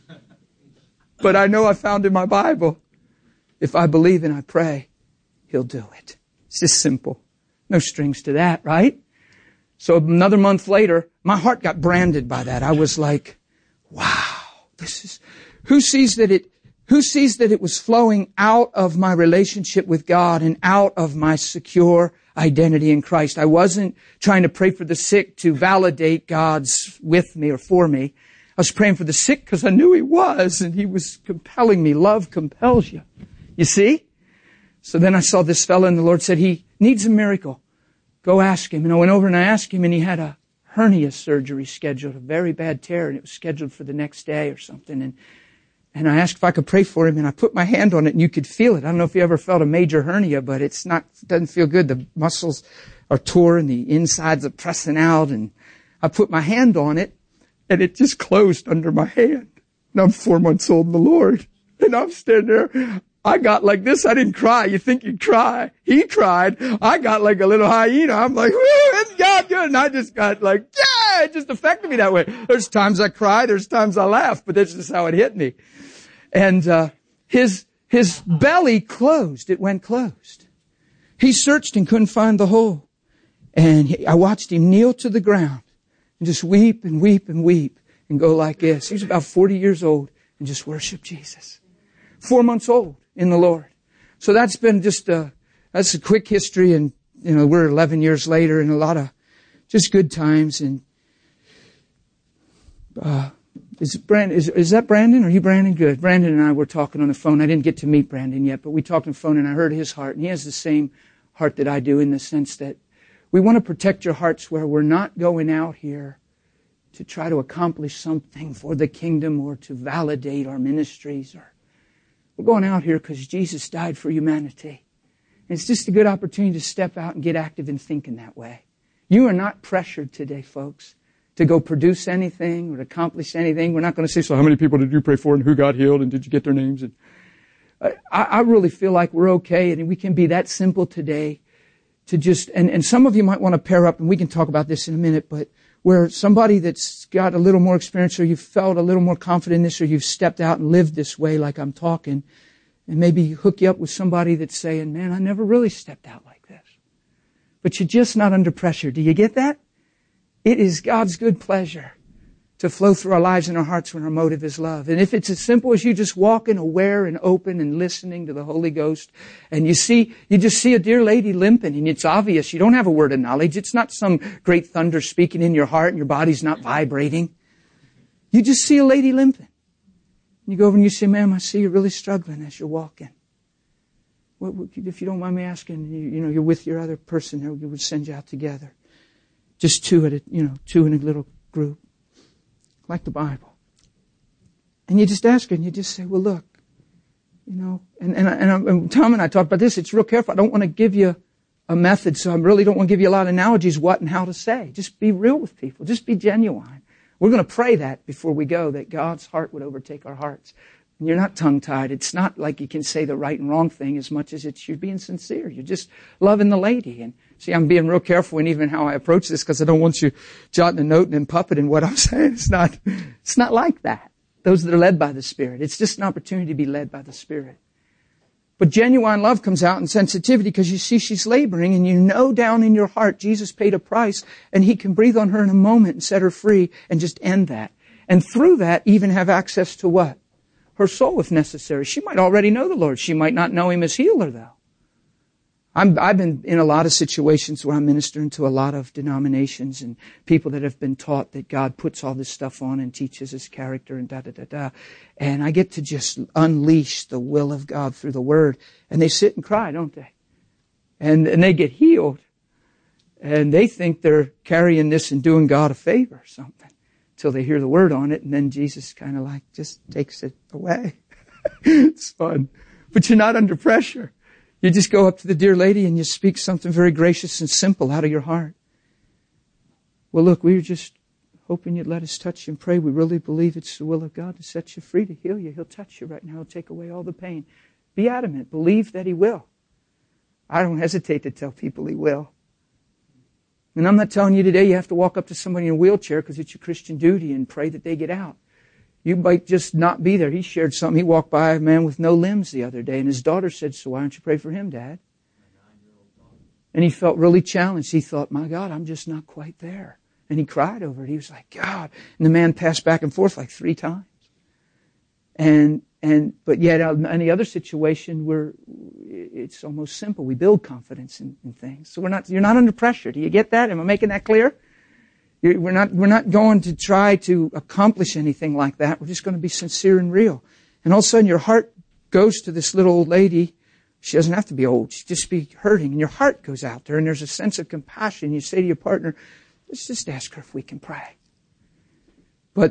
But I know I found in my Bible, if I believe and I pray, He'll do it. It's just simple. No strings to that, right? So another month later, my heart got branded by that. I was like, wow, this is, who sees that it, who sees that it was flowing out of my relationship with God and out of my secure identity in Christ. I wasn't trying to pray for the sick to validate God's with me or for me. I was praying for the sick because I knew He was, and He was compelling me. Love compels you. You see? So then I saw this fellow, and the Lord said, he needs a miracle. Go ask him. And I went over and I asked him, and he had a hernia surgery scheduled, a very bad tear, and it was scheduled for the next day or something. And And I asked if I could pray for him, and I put my hand on it, and you could feel it. I don't know if you ever felt a major hernia, but it's not, it doesn't feel good. The muscles are tore, and the insides are pressing out, and I put my hand on it, and it just closed under my hand. And I'm four months old in the Lord, and I'm standing there. I got like this. I didn't cry. You think you'd cry. He cried. I got like a little hyena. I'm like, woo, it's God good. And I just got like, yeah, it just affected me that way. There's times I cry. There's times I laugh, but that's just how it hit me. And, uh, his, his belly closed. It went closed. He searched and couldn't find the hole. And he, I watched him kneel to the ground and just weep and weep and weep and go like this. He was about forty years old and just worship Jesus. Four months old in the Lord. So that's been just a, that's a quick history. And, you know, we're eleven years later and a lot of just good times. And, uh, Is Brandon, is, is that Brandon? Are you Brandon? Good. Brandon and I were talking on the phone. I didn't get to meet Brandon yet, but we talked on the phone and I heard his heart. And he has the same heart that I do in the sense that we want to protect your hearts where we're not going out here to try to accomplish something for the kingdom or to validate our ministries. Or we're going out here because Jesus died for humanity. And it's just a good opportunity to step out and get active in thinking that way. You are not pressured today, folks, to go produce anything or to accomplish anything. We're not going to say, so how many people did you pray for and who got healed and did you get their names? And I, I really feel like we're okay and we can be that simple today to just, and, and some of you might want to pair up, and we can talk about this in a minute, but where somebody that's got a little more experience or you've felt a little more confident in this or you've stepped out and lived this way like I'm talking, and maybe hook you up with somebody that's saying, man, I never really stepped out like this. But you're just not under pressure. Do you get that? It is God's good pleasure to flow through our lives and our hearts when our motive is love. And if it's as simple as you just walking aware and open and listening to the Holy Ghost, and you see, you just see a dear lady limping, and it's obvious you don't have a word of knowledge. It's not some great thunder speaking in your heart and your body's not vibrating. You just see a lady limping. And you go over and you say, ma'am, I see you're really struggling as you're walking. What, if you don't mind me asking, you, you know, you're with your other person there, we would send you out together. Just two at a, you know, two in a little group. Like the Bible. And you just ask her and you just say, well, look, you know, and, and, and, and Tom and I talked about this. It's real careful. I don't want to give you a method, so I really don't want to give you a lot of analogies what and how to say. Just be real with people. Just be genuine. We're going to pray that before we go, that God's heart would overtake our hearts. And you're not tongue-tied. It's not like you can say the right and wrong thing as much as it's you're being sincere. You're just loving the lady. And see, I'm being real careful in even how I approach this because I don't want you jotting a note and then puppeting what I'm saying. It's not, it's not like that. Those that are led by the Spirit. It's just an opportunity to be led by the Spirit. But genuine love comes out in sensitivity because you see she's laboring and you know down in your heart Jesus paid a price and He can breathe on her in a moment and set her free and just end that. And through that even have access to what? Her soul if necessary. She might already know the Lord. She might not know Him as healer though. I'm, I've been in a lot of situations where I'm ministering to a lot of denominations and people that have been taught that God puts all this stuff on and teaches His character and da da da da. And I get to just unleash the will of God through the Word. And they sit and cry, don't they? And, and they get healed. And they think they're carrying this and doing God a favor or something until they hear the Word on it. And then Jesus kind of like just takes it away. It's fun. But you're not under pressure. You just go up to the dear lady and you speak something very gracious and simple out of your heart. Well, look, we were just hoping you'd let us touch you and pray. We really believe it's the will of God to set you free, to heal you. He'll touch you right now. He'll take away all the pain. Be adamant. Believe that He will. I don't hesitate to tell people He will. And I'm not telling you today you have to walk up to somebody in a wheelchair because it's your Christian duty and pray that they get out. You might just not be there. He shared something. He walked by a man with no limbs the other day, and his daughter said, so why don't you pray for him, Dad? And he felt really challenged. He thought, my God, I'm just not quite there. And he cried over it. He was like, God. And the man passed back and forth like three times. And, and, but yet in any other situation where it's almost simple. We build confidence in, in things. So we're not, you're not under pressure. Do you get that? Am I making that clear? We're not, we're not going to try to accomplish anything like that. We're just going to be sincere and real. And all of a sudden your heart goes to this little old lady. She doesn't have to be old. She just be hurting. And your heart goes out there and there's a sense of compassion. You say to your partner, let's just ask her if we can pray. But,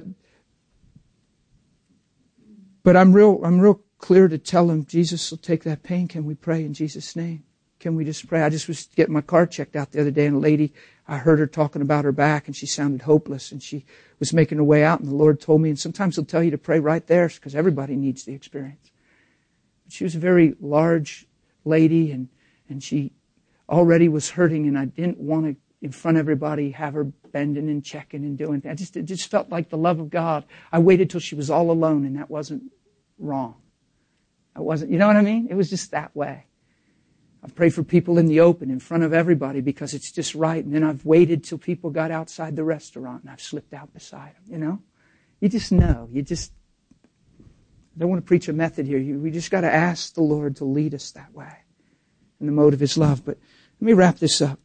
but I'm real, I'm real clear to tell him, Jesus will take that pain. Can we pray in Jesus' name? Can we just pray? I just was getting my car checked out the other day and a lady, I heard her talking about her back and she sounded hopeless and she was making her way out and the Lord told me, and sometimes He'll tell you to pray right there because everybody needs the experience. But she was a very large lady and, and she already was hurting and I didn't want to, in front of everybody, have her bending and checking and doing things. I just, it just felt like the love of God. I waited till she was all alone and that wasn't wrong. I wasn't, you know what I mean? It was just that way. I've prayed for people in the open in front of everybody because it's just right. And then I've waited till people got outside the restaurant and I've slipped out beside them, you know? You just know. You just, I don't want to preach a method here. You, we just got to ask the Lord to lead us that way in the mode of His love. But let me wrap this up.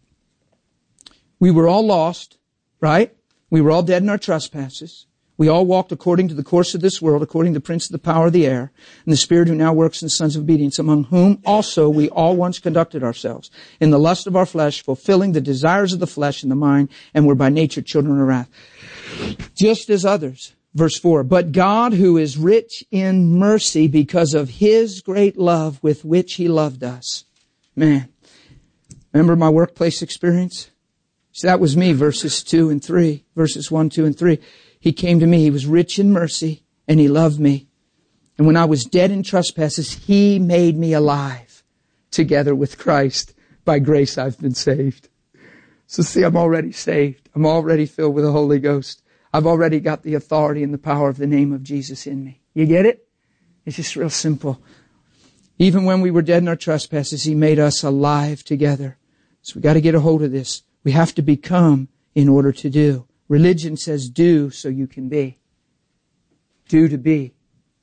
We were all lost, right? We were all dead in our trespasses. We all walked according to the course of this world, according to the prince of the power of the air, and the spirit who now works in the sons of obedience, among whom also we all once conducted ourselves in the lust of our flesh, fulfilling the desires of the flesh and the mind, and were by nature children of wrath. Just as others. Verse four, but God, who is rich in mercy because of His great love with which He loved us. Man, remember my workplace experience? So that was me, verses two and three, verses one, two, and three. He came to me. He was rich in mercy and He loved me. And when I was dead in trespasses, He made me alive together with Christ. By grace, I've been saved. So see, I'm already saved. I'm already filled with the Holy Ghost. I've already got the authority and the power of the name of Jesus in me. You get it? It's just real simple. Even when we were dead in our trespasses, He made us alive together. So we got to get a hold of this. We have to become in order to do. Religion says do so you can be. Do to be.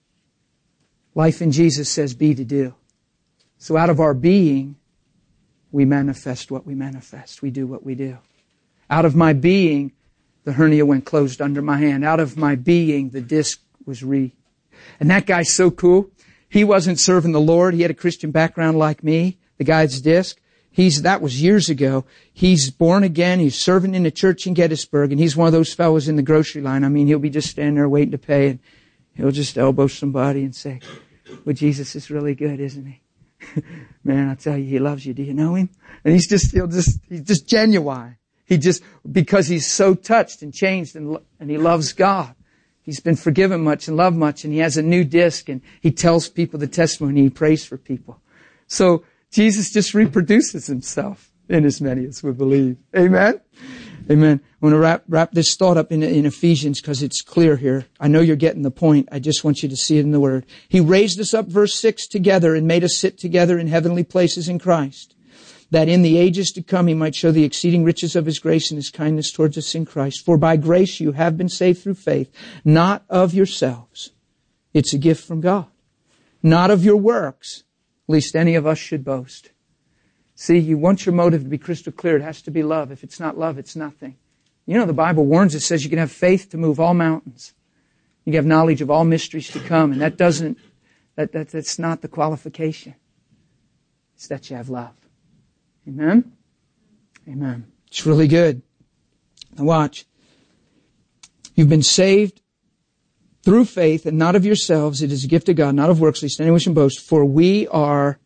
Life in Jesus says be to do. So out of our being, we manifest what we manifest. We do what we do. Out of my being, the hernia went closed under my hand. Out of my being, the disc was re. And that guy's so cool. He wasn't serving the Lord. He had a Christian background like me. The guy's disc. He's, that was years ago. He's born again. He's serving in a church in Gettysburg, and he's one of those fellows in the grocery line. I mean, he'll be just standing there waiting to pay, and he'll just elbow somebody and say, well, Jesus is really good, isn't He? Man, I tell you, he loves you. Do you know him? And he's just, he'll just, he's just genuine. He just, because he's so touched and changed and, and he loves God. He's been forgiven much and loved much, and he has a new disc, and he tells people the testimony, he prays for people. So Jesus just reproduces himself in as many as we believe. Amen? Amen. I want to wrap, wrap this thought up in, in Ephesians because it's clear here. I know you're getting the point. I just want you to see it in the Word. He raised us up, verse six, together and made us sit together in heavenly places in Christ, that in the ages to come he might show the exceeding riches of his grace and his kindness towards us in Christ. For by grace you have been saved through faith, not of yourselves. It's a gift from God. Not of your works, lest any of us should boast. See, you want your motive to be crystal clear. It has to be love. If it's not love, it's nothing. You know, the Bible warns, it says you can have faith to move all mountains. You can have knowledge of all mysteries to come, and that doesn't, that, that that's not the qualification. It's that you have love. Amen? Amen. It's really good. Now watch. You've been saved through faith and not of yourselves. It is a gift of God, not of works, lest anyone should boast. For we are,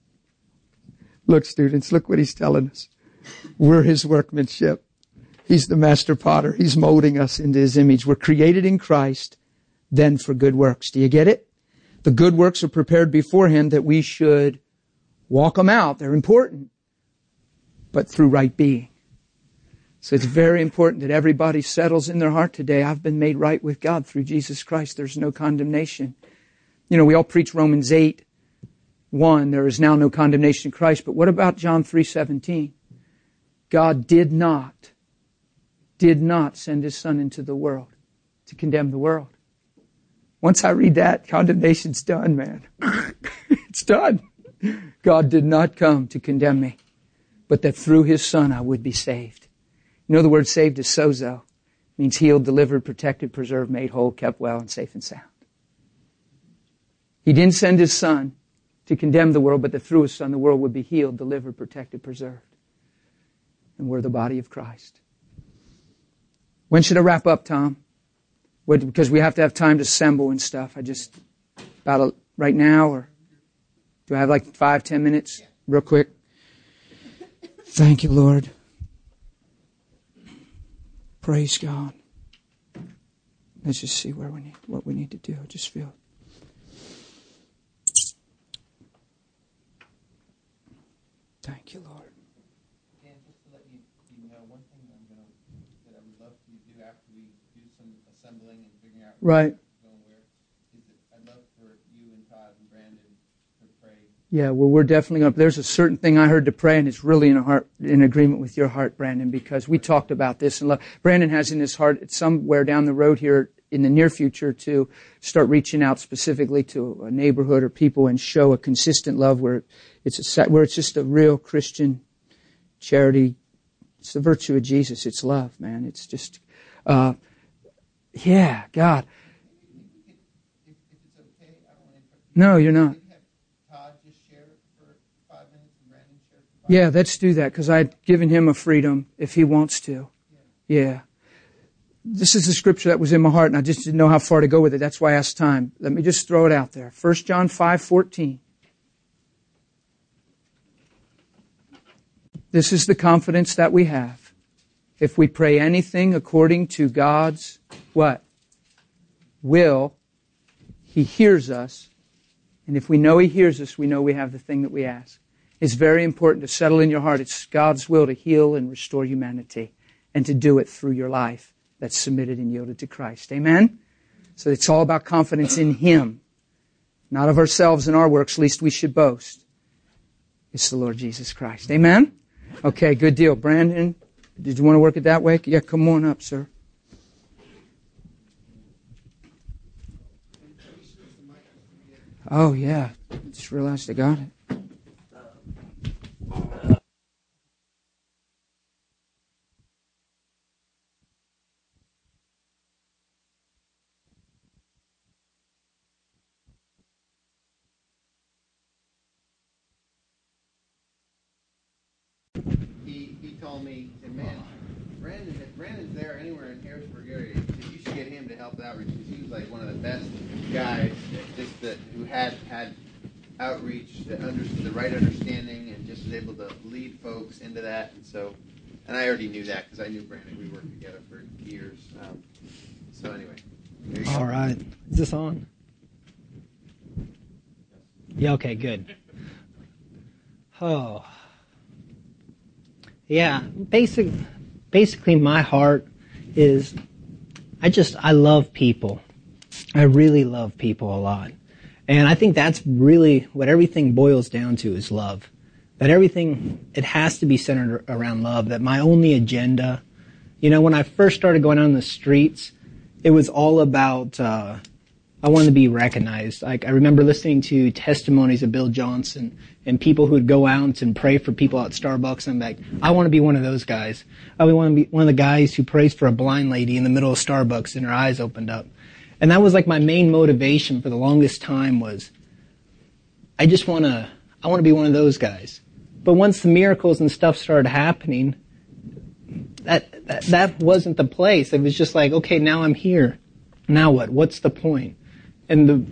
look students, look what he's telling us. We're his workmanship. He's the master potter. He's molding us into his image. We're created in Christ, then for good works. Do you get it? The good works are prepared beforehand that we should walk them out. They're important. But through right being. So it's very important that everybody settles in their heart today, I've been made right with God through Jesus Christ. There's no condemnation. You know, we all preach Romans eight, one, there is now no condemnation in Christ. But what about John three seventeen? God did not, did not send his Son into the world to condemn the world. Once I read that, condemnation's done, man. It's done. God did not come to condemn me, but that through his Son I would be saved. You know the word saved is sozo. It means healed, delivered, protected, preserved, made whole, kept well, and safe and sound. He didn't send his Son to condemn the world, but that through his Son the world would be healed, delivered, protected, preserved. And we're the body of Christ. When should I wrap up, Tom? What, because we have to have time to assemble and stuff. I just, about a, right now, or do I have like five, ten minutes? Real quick. Thank you, Lord. Praise God. Let's just see where we need, what we need to do. I just feel. Thank you, Lord. Dan, just to let you, you know, one thing I'm gonna, that I would love for you to do after we do some assembling and figuring out right. going where, is that I'd love for you and Todd and Brandon to pray. Yeah, well, we're definitely going to. There's a certain thing I heard to pray, and it's really in a heart, in agreement with your heart, Brandon, because we talked about this. And love. Brandon has in his heart somewhere down the road here in the near future to start reaching out specifically to a neighborhood or people and show a consistent love where it's a, where it's just a real Christian charity. It's the virtue of Jesus. It's love, man. It's just, uh, yeah, God. If, if it's okay, I don't want to. No, you're not. Yeah, let's do that, because I'd given him a freedom if he wants to. Yeah. This is the scripture that was in my heart, and I just didn't know how far to go with it. That's why I asked time. Let me just throw it out there. First John five fourteen. This is the confidence that we have. If we pray anything according to God's, what? Will, he hears us. And if we know he hears us, we know we have the thing that we ask. It's very important to settle in your heart. It's God's will to heal and restore humanity and to do it through your life that's submitted and yielded to Christ. Amen? So it's all about confidence in him, not of ourselves and our works, lest we should boast. It's the Lord Jesus Christ. Amen? Okay, good deal. Brandon, did you want to work it that way? Yeah, come on up, sir. Oh, yeah. Just realized I got it. He he told me, he said, man, Brandon, if Brandon's there anywhere in Harrisburg area, you should get him to help the outreach, because he was like one of the best guys just that who had had outreach, the, under, the right understanding, and just was able to lead folks into that. And so, and I already knew that because I knew Brandon. We worked together for years. Um, so anyway. There you All go. right. Is this on? Yeah, okay, good. Oh. Yeah, basic, basically my heart is, I just, I love people. I really love people a lot. And I think that's really what everything boils down to is love. That everything, it has to be centered around love. That my only agenda, you know, when I first started going out on the streets, it was all about, uh, I wanted to be recognized. Like, I remember listening to testimonies of Bill Johnson and people who would go out and pray for people at Starbucks. And I'm like, I want to be one of those guys. I want to be one of the guys who prays for a blind lady in the middle of Starbucks and her eyes opened up. And that was like my main motivation for the longest time was, I just want to, I want to be one of those guys. But once the miracles and stuff started happening, that, that, that wasn't the place. It was just like, okay, now I'm here. Now what? What's the point? And the,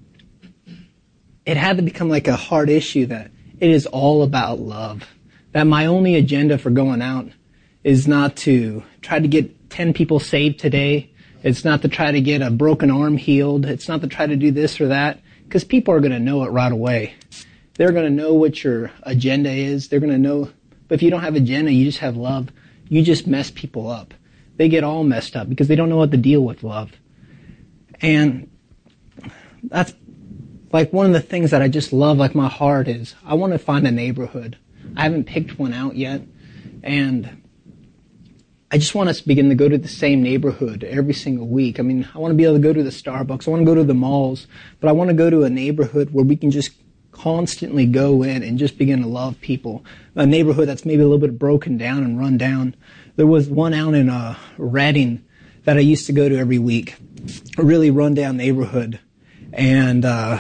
it had to become like a hard issue that it is all about love. That my only agenda for going out is not to try to get ten people saved today. It's not to try to get a broken arm healed. It's not to try to do this or that. Because people are going to know it right away. They're going to know what your agenda is. They're going to know. But if you don't have agenda, you just have love, you just mess people up. They get all messed up because they don't know what to deal with love. And that's like one of the things that I just love, like my heart is, I want to find a neighborhood. I haven't picked one out yet. And I just want us to begin to go to the same neighborhood every single week. I mean, I want to be able to go to the Starbucks. I want to go to the malls. But I want to go to a neighborhood where we can just constantly go in and just begin to love people. A neighborhood that's maybe a little bit broken down and run down. There was one out in uh, Redding that I used to go to every week. A really run-down neighborhood. And uh,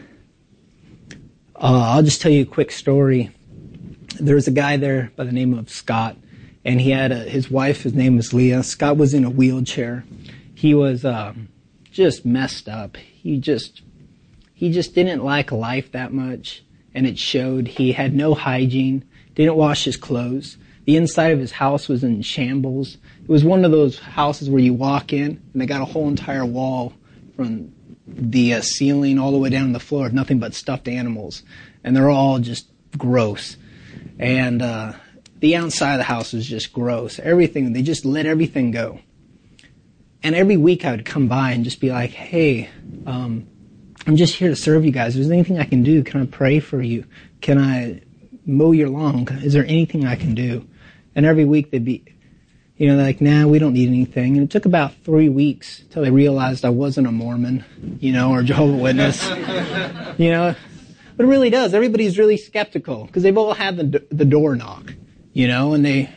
uh, I'll just tell you a quick story. There was a guy there by the name of Scott, and he had a, his wife, his name was Leah. Scott was in a wheelchair. He was um, just messed up. He just he just didn't like life that much, and it showed. He had no hygiene, didn't wash his clothes. The inside of his house was in shambles. It was one of those houses where you walk in, and they got a whole entire wall from the uh, ceiling all the way down to the floor of nothing but stuffed animals. And they're all just gross. And uh, the outside of the house was just gross. Everything, they just let everything go. And every week I would come by and just be like, hey, um, I'm just here to serve you guys. Is there anything I can do? Can I pray for you? Can I mow your lawn? Is there anything I can do? And every week they'd be, you know, they're like, nah, we don't need anything. And it took about three weeks until they realized I wasn't a Mormon, you know, or Jehovah's Witness, you know. But it really does. Everybody's really skeptical because they've all had the the door knock, you know, and they,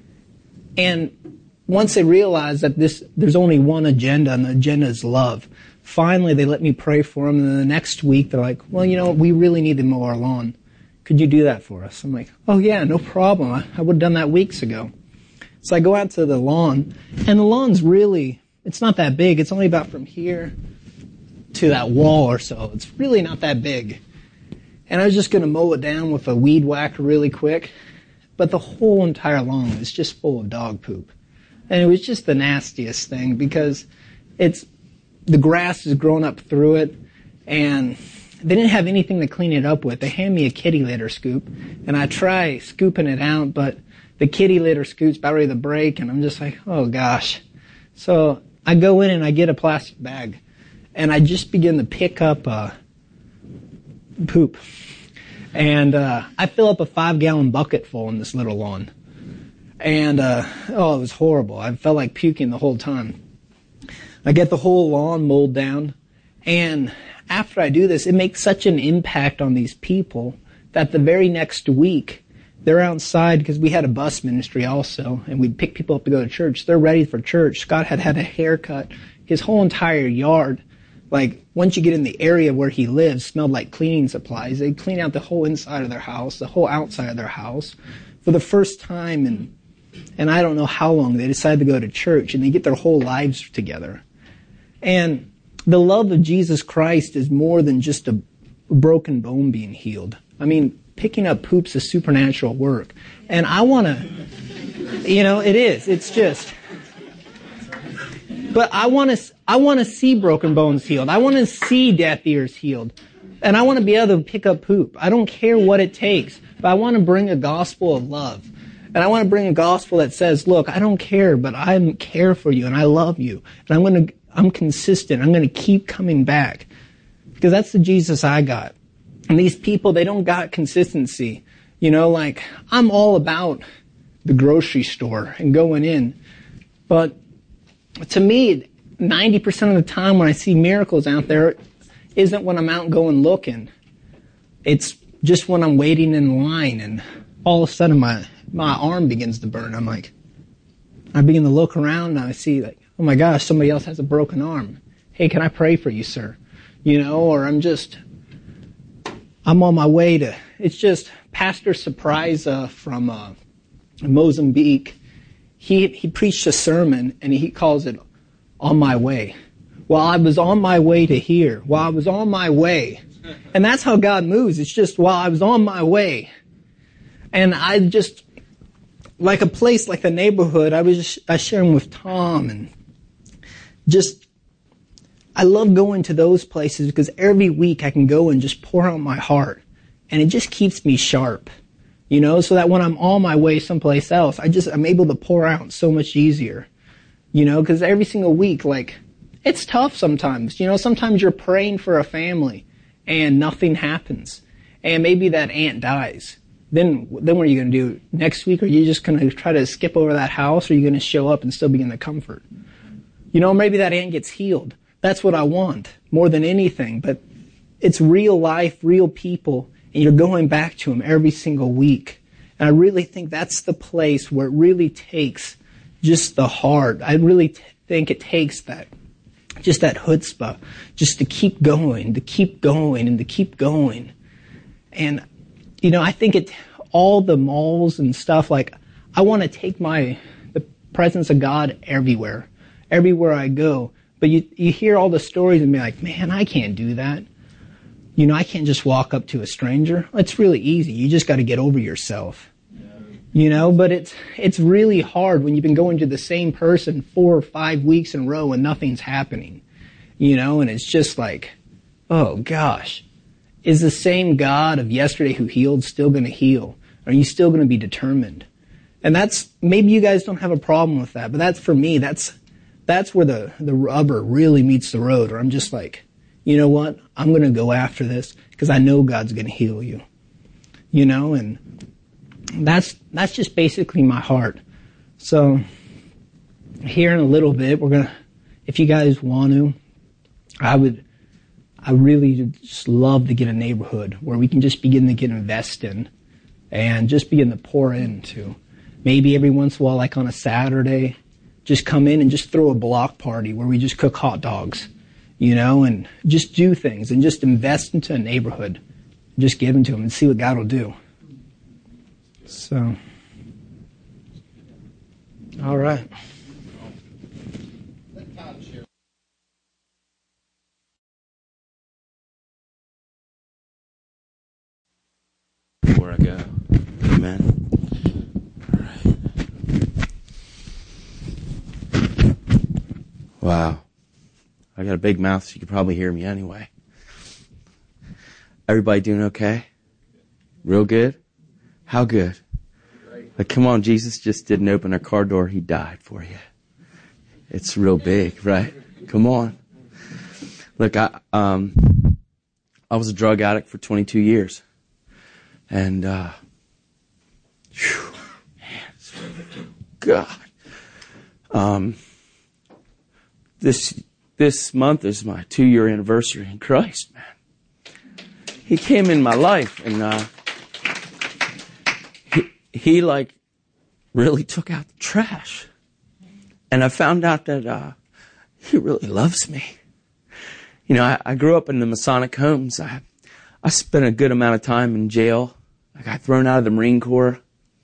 and once they realize that this, there's only one agenda, and the agenda is love. Finally, they let me pray for them, and then the next week they're like, well, you know, we really need to mow our lawn. Could you do that for us? I'm like, oh yeah, no problem. I, I would have done that weeks ago. So I go out to the lawn, and the lawn's really, it's not that big. It's only about from here to that wall or so. It's really not that big. And I was just going to mow it down with a weed whacker really quick. But the whole entire lawn was just full of dog poop. And it was just the nastiest thing because it's, the grass is growing up through it, and they didn't have anything to clean it up with. They hand me a kitty litter scoop, and I try scooping it out, but the kitty litter scoop's about ready to break, and I'm just like, oh gosh. So I go in and I get a plastic bag, and I just begin to pick up uh, poop. And uh, I fill up a five-gallon bucket full in this little lawn. And, uh, oh, it was horrible. I felt like puking the whole time. I get the whole lawn mowed down, and after I do this, it makes such an impact on these people that the very next week, they're outside because we had a bus ministry also, and we'd pick people up to go to church. They're ready for church. Scott had had a haircut. His whole entire yard, like once you get in the area where he lives, smelled like cleaning supplies. They clean out the whole inside of their house, the whole outside of their house. For the first time in, and I don't know how long, they decide to go to church, and they get their whole lives together. And the love of Jesus Christ is more than just a, a broken bone being healed. I mean, picking up poop's a supernatural work. And I want to, you know, it is. It's just, but I want to, I want to see broken bones healed. I want to see deaf ears healed. And I want to be able to pick up poop. I don't care what it takes, but I want to bring a gospel of love. And I want to bring a gospel that says, look, I don't care, but I care for you and I love you. And I'm going to, I'm consistent. I'm going to keep coming back. Because that's the Jesus I got. And these people, they don't got consistency. You know, like, I'm all about the grocery store and going in. But to me, ninety percent of the time when I see miracles out there isn't when I'm out going looking. It's just when I'm waiting in line and all of a sudden my, my arm begins to burn. I'm like, I begin to look around and I see like, oh my gosh, somebody else has a broken arm. Hey, can I pray for you, sir? You know, or I'm just, I'm on my way to, it's just Pastor Surprise from uh, Mozambique. He, he preached a sermon and he calls it On My Way. While I was on my way to here, while I was on my way. And that's how God moves. It's just while I was on my way. And I just, like a place like the neighborhood, I was just, I was sharing with Tom and just, I love going to those places because every week I can go and just pour out my heart. And it just keeps me sharp. You know, so that when I'm on my way someplace else, I just, I'm able to pour out so much easier. You know, because every single week, like, it's tough sometimes. You know, sometimes you're praying for a family and nothing happens. And maybe that aunt dies. Then, then what are you going to do? Next week, are you just going to try to skip over that house, or are you going to show up and still begin to comfort? You know, maybe that aunt gets healed. That's what I want more than anything. But it's real life, real people, and you're going back to them every single week. And I really think that's the place where it really takes just the heart. I really t- think it takes that, just that chutzpah, just to keep going, to keep going, and to keep going. And, you know, I think it, all the malls and stuff, like, I want to take my, the presence of God everywhere, everywhere I go. But you, you hear all the stories and be like, man, I can't do that. You know, I can't just walk up to a stranger. It's really easy. You just got to get over yourself. You know, but it's it's really hard when you've been going to the same person four or five weeks in a row and nothing's happening. You know, and it's just like, oh gosh, is the same God of yesterday who healed still going to heal? Are you still going to be determined? And that's, maybe you guys don't have a problem with that, but that's, for me, that's that's where the, the rubber really meets the road, where I'm just like, you know what, I'm going to go after this because I know God's going to heal you. You know, and That's that's just basically my heart. So here in a little bit, we're gonna, if you guys want to, I would, I really just love to get a neighborhood where we can just begin to get invested in and just begin to pour into. Maybe every once in a while, like on a Saturday, just come in and just throw a block party where we just cook hot dogs, you know, and just do things and just invest into a neighborhood, just give them to them and see what God will do. So, all right. Before I go, amen. All right. Wow. I got a big mouth, so you could probably hear me anyway. Everybody doing okay? Real good? How good? Like, come on, Jesus just didn't open our car door. He died for you. It's real big, right? Come on. Look, I um, I was a drug addict for twenty-two years. And, uh, whew, man, God. Um, this, this month is my two-year anniversary in Christ, man. He came in my life and, uh, He, like, really took out the trash. And I found out that uh, he really loves me. You know, I, I grew up in the Masonic homes. I, I spent a good amount of time in jail. I got thrown out of the Marine Corps.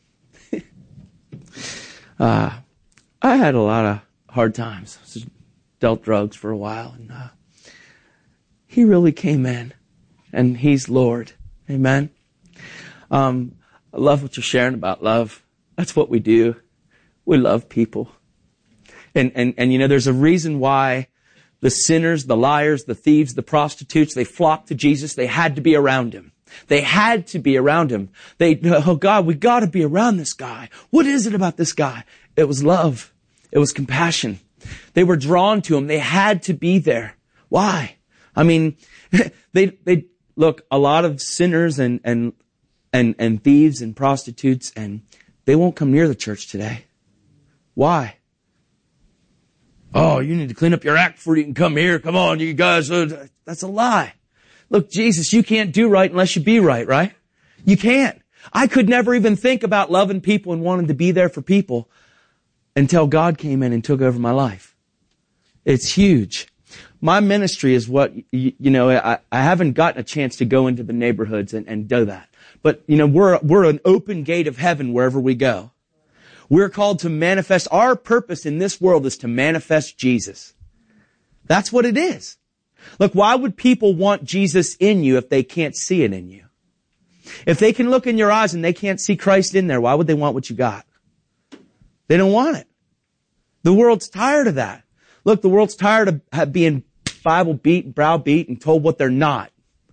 uh, I had a lot of hard times. I dealt drugs for a while. And uh, he really came in and He's Lord. Amen. Um, I love what you're sharing about love. That's what we do. We love people. And, and, and you know, there's a reason why the sinners, the liars, the thieves, the prostitutes, they flocked to Jesus. They had to be around Him. They had to be around Him. They, oh God, we got to be around this guy. What is it about this guy? It was love. It was compassion. They were drawn to Him. They had to be there. Why? I mean, they, they, look, a lot of sinners and, and, and, and thieves and prostitutes, and they won't come near the church today. Why? Oh, you need to clean up your act before you can come here. Come on, you guys. Uh, that's a lie. Look, Jesus, you can't do right unless you be right, right? You can't. I could never even think about loving people and wanting to be there for people until God came in and took over my life. It's huge. My ministry is what, you, you know, I, I haven't gotten a chance to go into the neighborhoods and, and do that. But, you know, we're, we're an open gate of heaven wherever we go. We're called to manifest. Our purpose in this world is to manifest Jesus. That's what it is. Look, why would people want Jesus in you if they can't see it in you? If they can look in your eyes and they can't see Christ in there, why would they want what you got? They don't want it. The world's tired of that. Look, the world's tired of being Bible beat, browbeat, and told what they're not.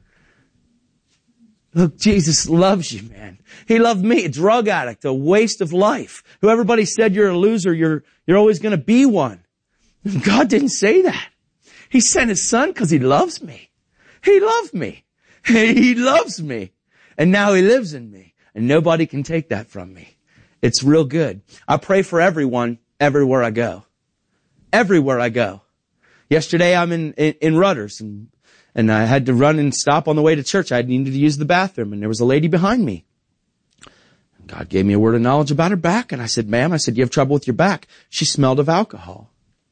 Look, Jesus loves you, man. He loved me, a drug addict, a waste of life, who everybody said you're a loser, you're, you're always going to be one. God didn't say that. He sent His Son because He loves me. He loved me. He loves me. And now He lives in me. And nobody can take that from me. It's real good. I pray for everyone everywhere I go. Everywhere I go. Yesterday I'm in, in, in Rudders and, and I had to run and stop on the way to church. I needed to use the bathroom and there was a lady behind me. God gave me a word of knowledge about her back and I said, ma'am, I said, you have trouble with your back. She smelled of alcohol.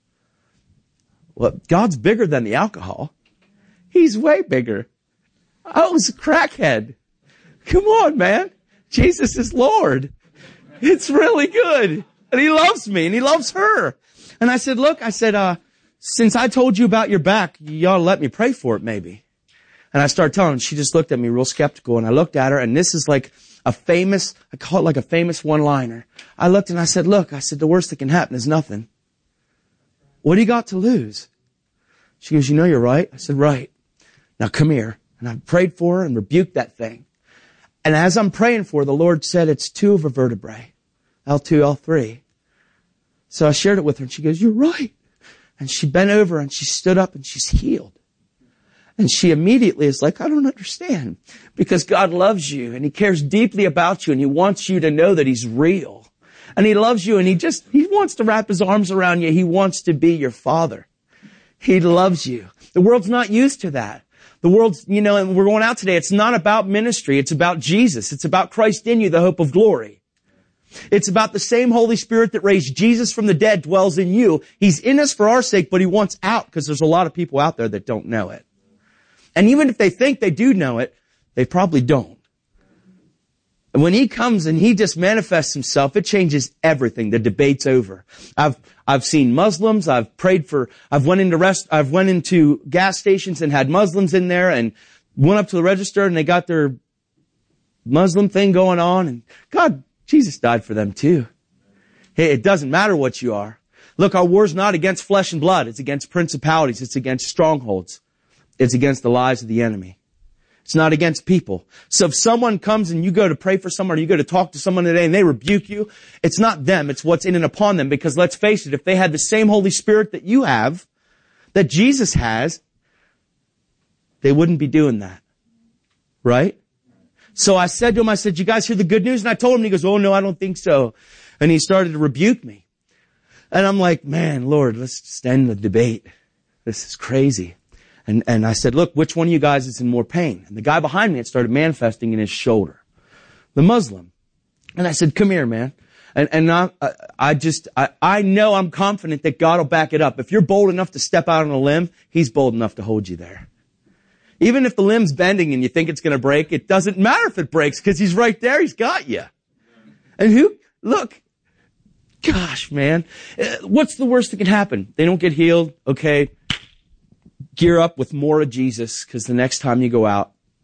Well, God's bigger than the alcohol. He's way bigger. I was a crackhead. Come on, man. Jesus is Lord. It's really good. And He loves me and He loves her. And I said, look, I said, uh, since I told you about your back, you ought to let me pray for it maybe. And I started telling her, she just looked at me real skeptical and I looked at her and this is like a famous, I call it like a famous one-liner. I looked and I said, look, I said, the worst that can happen is nothing. What do you got to lose? She goes, you know, you're right. I said, right. Now come here. And I prayed for her and rebuked that thing. And as I'm praying for her, the Lord said, it's two of her vertebrae. L two, L three. So I shared it with her and she goes, you're right. And she bent over and she stood up and she's healed. And she immediately is like, I don't understand. Because God loves you and He cares deeply about you and He wants you to know that He's real. And He loves you and He just, He wants to wrap His arms around you. He wants to be your Father. He loves you. The world's not used to that. The world's, you know, and we're going out today. It's not about ministry. It's about Jesus. It's about Christ in you, the hope of glory. It's about the same Holy Spirit that raised Jesus from the dead dwells in you. He's in us for our sake, but He wants out because there's a lot of people out there that don't know it. And even if they think they do know it, they probably don't. And when He comes and He just manifests Himself, it changes everything. The debate's over. I've, I've seen Muslims. I've prayed for, I've went into rest, I've went into gas stations and had Muslims in there and went up to the register and they got their Muslim thing going on and God, Jesus died for them too. Hey, it doesn't matter what you are. Look, our war's not against flesh and blood. It's against principalities. It's against strongholds. It's against the lies of the enemy. It's not against people. So if someone comes and you go to pray for someone or you go to talk to someone today and they rebuke you, it's not them. It's what's in and upon them. Because let's face it, if they had the same Holy Spirit that you have, that Jesus has, they wouldn't be doing that. Right? So I said to him, I said, you guys hear the good news? And I told him, and he goes, oh no, I don't think so. And he started to rebuke me. And I'm like, man, Lord, let's just end the debate. This is crazy. And, and I said, look, which one of you guys is in more pain? And the guy behind me had started manifesting in his shoulder. The Muslim. And I said, come here, man. And, and I, I just, I, I know I'm confident that God will back it up. If you're bold enough to step out on a limb, He's bold enough to hold you there. Even if the limb's bending and you think it's going to break, it doesn't matter if it breaks because He's right there. He's got you. And who, look, gosh, man, what's the worst that can happen? They don't get healed. Okay. Gear up with more of Jesus because the next time you go out,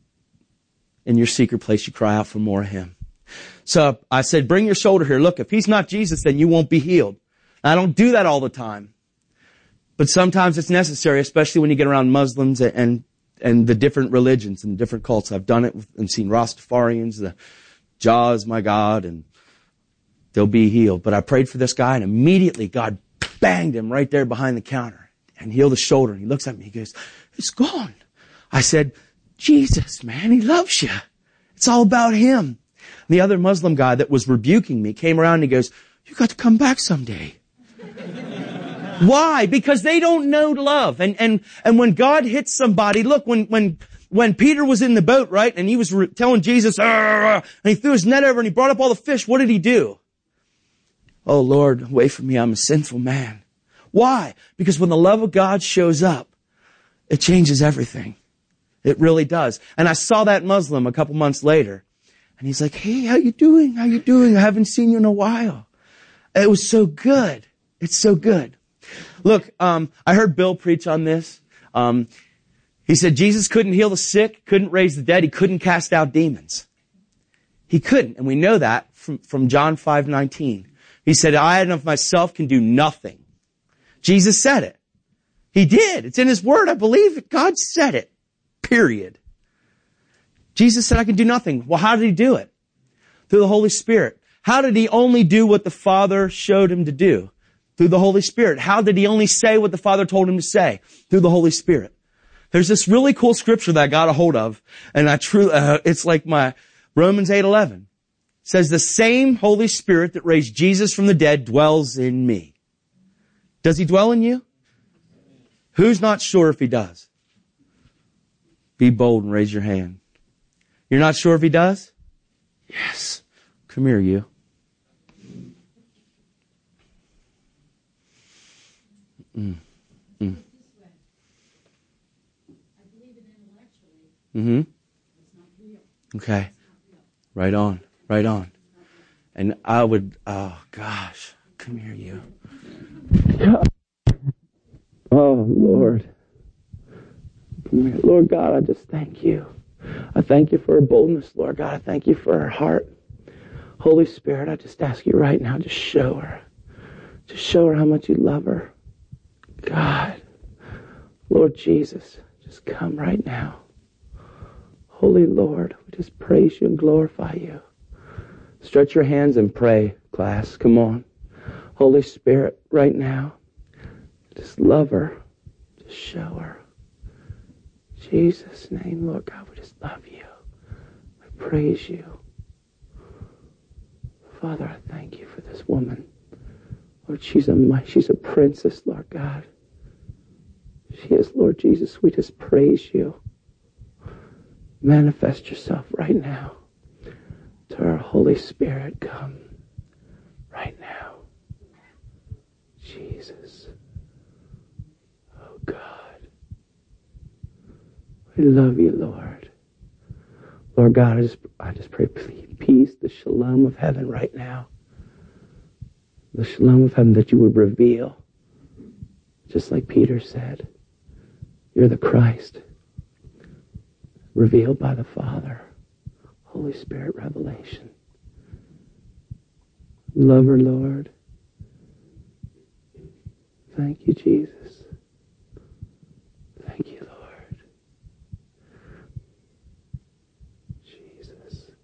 in your secret place, you cry out for more of him. So I said, bring your shoulder here. Look, if he's not Jesus, then you won't be healed. I don't do that all the time. But sometimes it's necessary, especially when you get around Muslims and, and, and the different religions and different cults. I've done it and seen Rastafarians, the Jah is my God, and they'll be healed. But I prayed for this guy, and immediately God banged him right there behind the counter and healed his shoulder. And he looks at me, he goes, it's gone. I said, Jesus, man, he loves you. It's all about him. The other Muslim guy that was rebuking me came around and he goes, you got to come back someday. Why? Because they don't know love. And, and, and when God hits somebody, look, when, when, when Peter was in the boat, right, and he was re- telling Jesus, and he threw his net over and he brought up all the fish, what did he do? Oh Lord, away from me, I'm a sinful man. Why? Because when the love of God shows up, it changes everything. It really does. And I saw that Muslim a couple months later. And he's like, hey, how you doing? How you doing? I haven't seen you in a while. It was so good. It's so good. Look, um, I heard Bill preach on this. Um, he said Jesus couldn't heal the sick, couldn't raise the dead. He couldn't cast out demons. He couldn't. And we know that from, from John five nineteen. He said, I and of myself can do nothing. Jesus said it. He did. It's in his word. I believe it. God said it. Period. Jesus said, I can do nothing. Well, how did he do it? Through the Holy Spirit. How did he only do what the Father showed him to do? Through the Holy Spirit. How did he only say what the Father told him to say? Through the Holy Spirit. There's this really cool scripture that I got a hold of, and I truly, uh, it's like my Romans eight eleven. It says, the same Holy Spirit that raised Jesus from the dead dwells in me. Does he dwell in you? Who's not sure if he does? Be bold and raise your hand. You're not sure if he does? Yes. Come here, you. Mm. Mm. Mm-hmm. Okay. Right on. Right on. And I would, oh gosh, come here, you. Oh, Lord. Come here. Lord God, I just thank you. I thank you for her boldness, Lord God. I thank you for her heart. Holy Spirit, I just ask you right now, just show her. Just show her how much you love her. God, Lord Jesus, just come right now. Holy Lord, we just praise you and glorify you. Stretch your hands and pray, class. Come on. Holy Spirit, right now, just love her. Just show her. In Jesus' name, Lord God, we just love you. We praise you. Father, I thank you for this woman. Lord, she's a, she's a princess, Lord God. She is, Lord Jesus. We just praise you. Manifest yourself right now. To our Holy Spirit, come right now. Jesus. Oh God. We love you, Lord. Lord God, I just, I just pray peace, the shalom of heaven right now. The shalom of heaven that you would reveal. Just like Peter said, you're the Christ. Revealed by the Father. Holy Spirit revelation. Love her, Lord. Thank you, Jesus. Thank you, Lord. Jesus.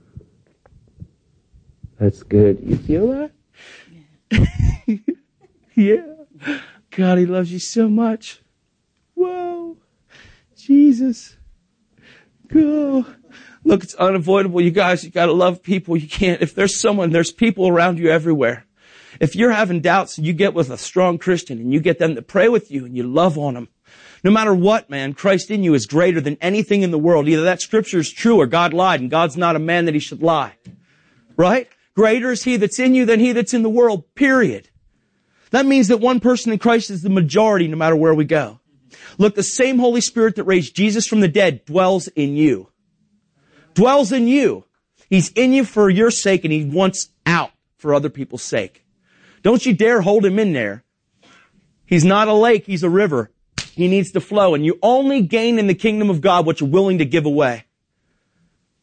That's good. You feel that? Yeah. Yeah. God, he loves you so much. Whoa. Jesus. Go. Look, it's unavoidable. You guys, you gotta love people. You can't, if there's someone, there's people around you everywhere. If you're having doubts, you get with a strong Christian and you get them to pray with you and you love on them. No matter what, man, Christ in you is greater than anything in the world. Either that scripture is true or God lied and God's not a man that he should lie. Right? Greater is he that's in you than he that's in the world, period. That means that one person in Christ is the majority no matter where we go. Look, the same Holy Spirit that raised Jesus from the dead dwells in you. Dwells in you. He's in you for your sake and he wants out for other people's sake. Don't you dare hold him in there. He's not a lake, he's a river. He needs to flow and you only gain in the kingdom of God what you're willing to give away.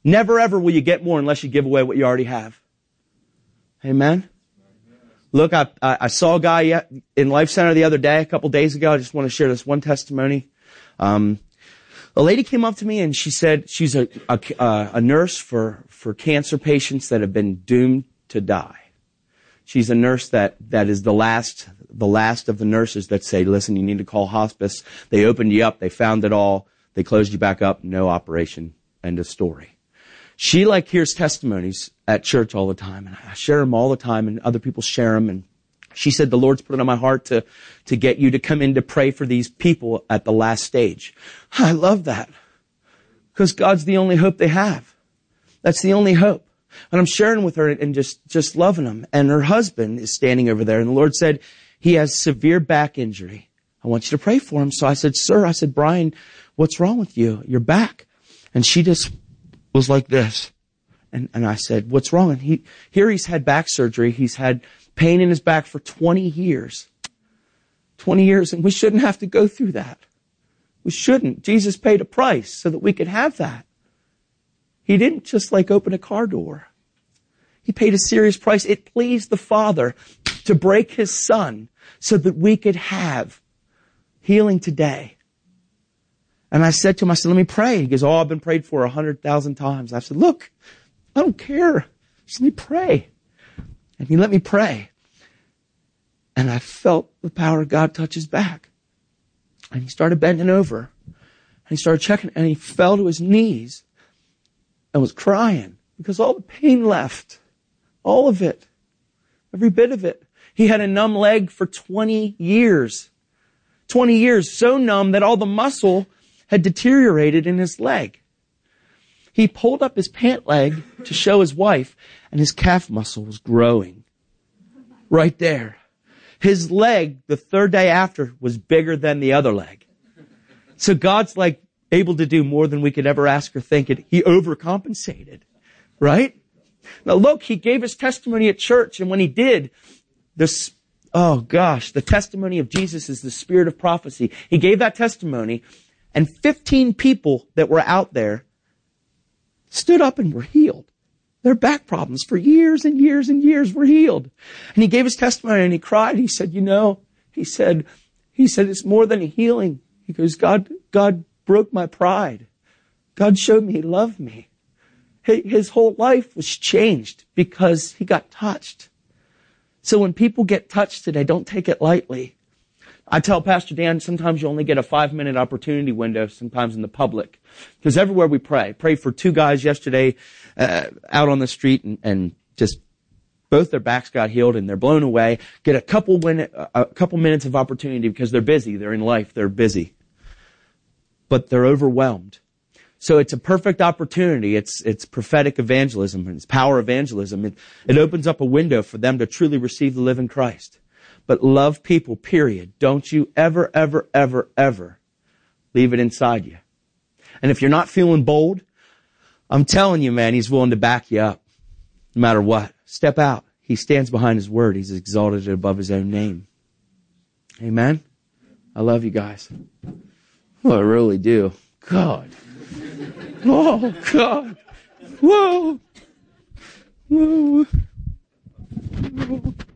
Never ever will you get more unless you give away what you already have. Amen? Look, I, I saw a guy in Life Center the other day, a couple days ago. I just want to share this one testimony. Um, a lady came up to me and she said she's a, a, a nurse for, for cancer patients that have been doomed to die. She's a nurse that, that is the last, the last of the nurses that say, listen, you need to call hospice. They opened you up. They found it all. They closed you back up. No operation. End of story. She like hears testimonies at church all the time, and I share them all the time, and other people share them. And she said, the Lord's put it on my heart to, to get you to come in to pray for these people at the last stage. I love that. Because God's the only hope they have. That's the only hope. And I'm sharing with her and just, just loving them. And her husband is standing over there, and the Lord said, he has severe back injury. I want you to pray for him. So I said, sir, I said, Brian, what's wrong with you? Your back. And she just was like this. And, and I said, what's wrong? And he, here he's had back surgery. He's had pain in his back for twenty years. twenty years. And we shouldn't have to go through that. We shouldn't. Jesus paid a price so that we could have that. He didn't just like open a car door. He paid a serious price. It pleased the Father to break his Son so that we could have healing today. And I said to him, I said, let me pray. He goes, oh, I've been prayed for a hundred thousand times. I said, look, I don't care. Just let me pray. And he let me pray. And I felt the power of God touch his back. And he started bending over. And he started checking, and he fell to his knees and was crying because all the pain left. All of it. Every bit of it. He had a numb leg for twenty years. twenty years, so numb that all the muscle had deteriorated in his leg. He pulled up his pant leg to show his wife, and his calf muscle was growing. Right there. His leg, the third day after, was bigger than the other leg. So God's like able to do more than we could ever ask or think. It, he overcompensated. Right? Now look, he gave his testimony at church, and when he did, this, oh gosh, the testimony of Jesus is the spirit of prophecy. He gave that testimony, and fifteen people that were out there stood up and were healed. Their back problems for years and years and years were healed. And he gave his testimony and he cried. He said, you know, he said, he said, it's more than a healing. He goes, God, God broke my pride. God showed me he loved me. His whole life was changed because he got touched. So when people get touched today, don't take it lightly. I tell Pastor Dan, sometimes you only get a five minute opportunity window sometimes in the public. Because everywhere we pray, pray for two guys yesterday uh, out on the street and, and just both their backs got healed and they're blown away. Get a couple win- a couple minutes of opportunity because they're busy. They're in life. They're busy. But they're overwhelmed. So it's a perfect opportunity. It's, it's prophetic evangelism and it's power evangelism. It, it opens up a window for them to truly receive the living Christ. But love people, period. Don't you ever, ever, ever, ever leave it inside you. And if you're not feeling bold, I'm telling you, man, he's willing to back you up. No matter what. Step out. He stands behind his word. He's exalted it above his own name. Amen? I love you guys. Oh, I really do. God. Oh, God. Whoa. Whoa. Whoa.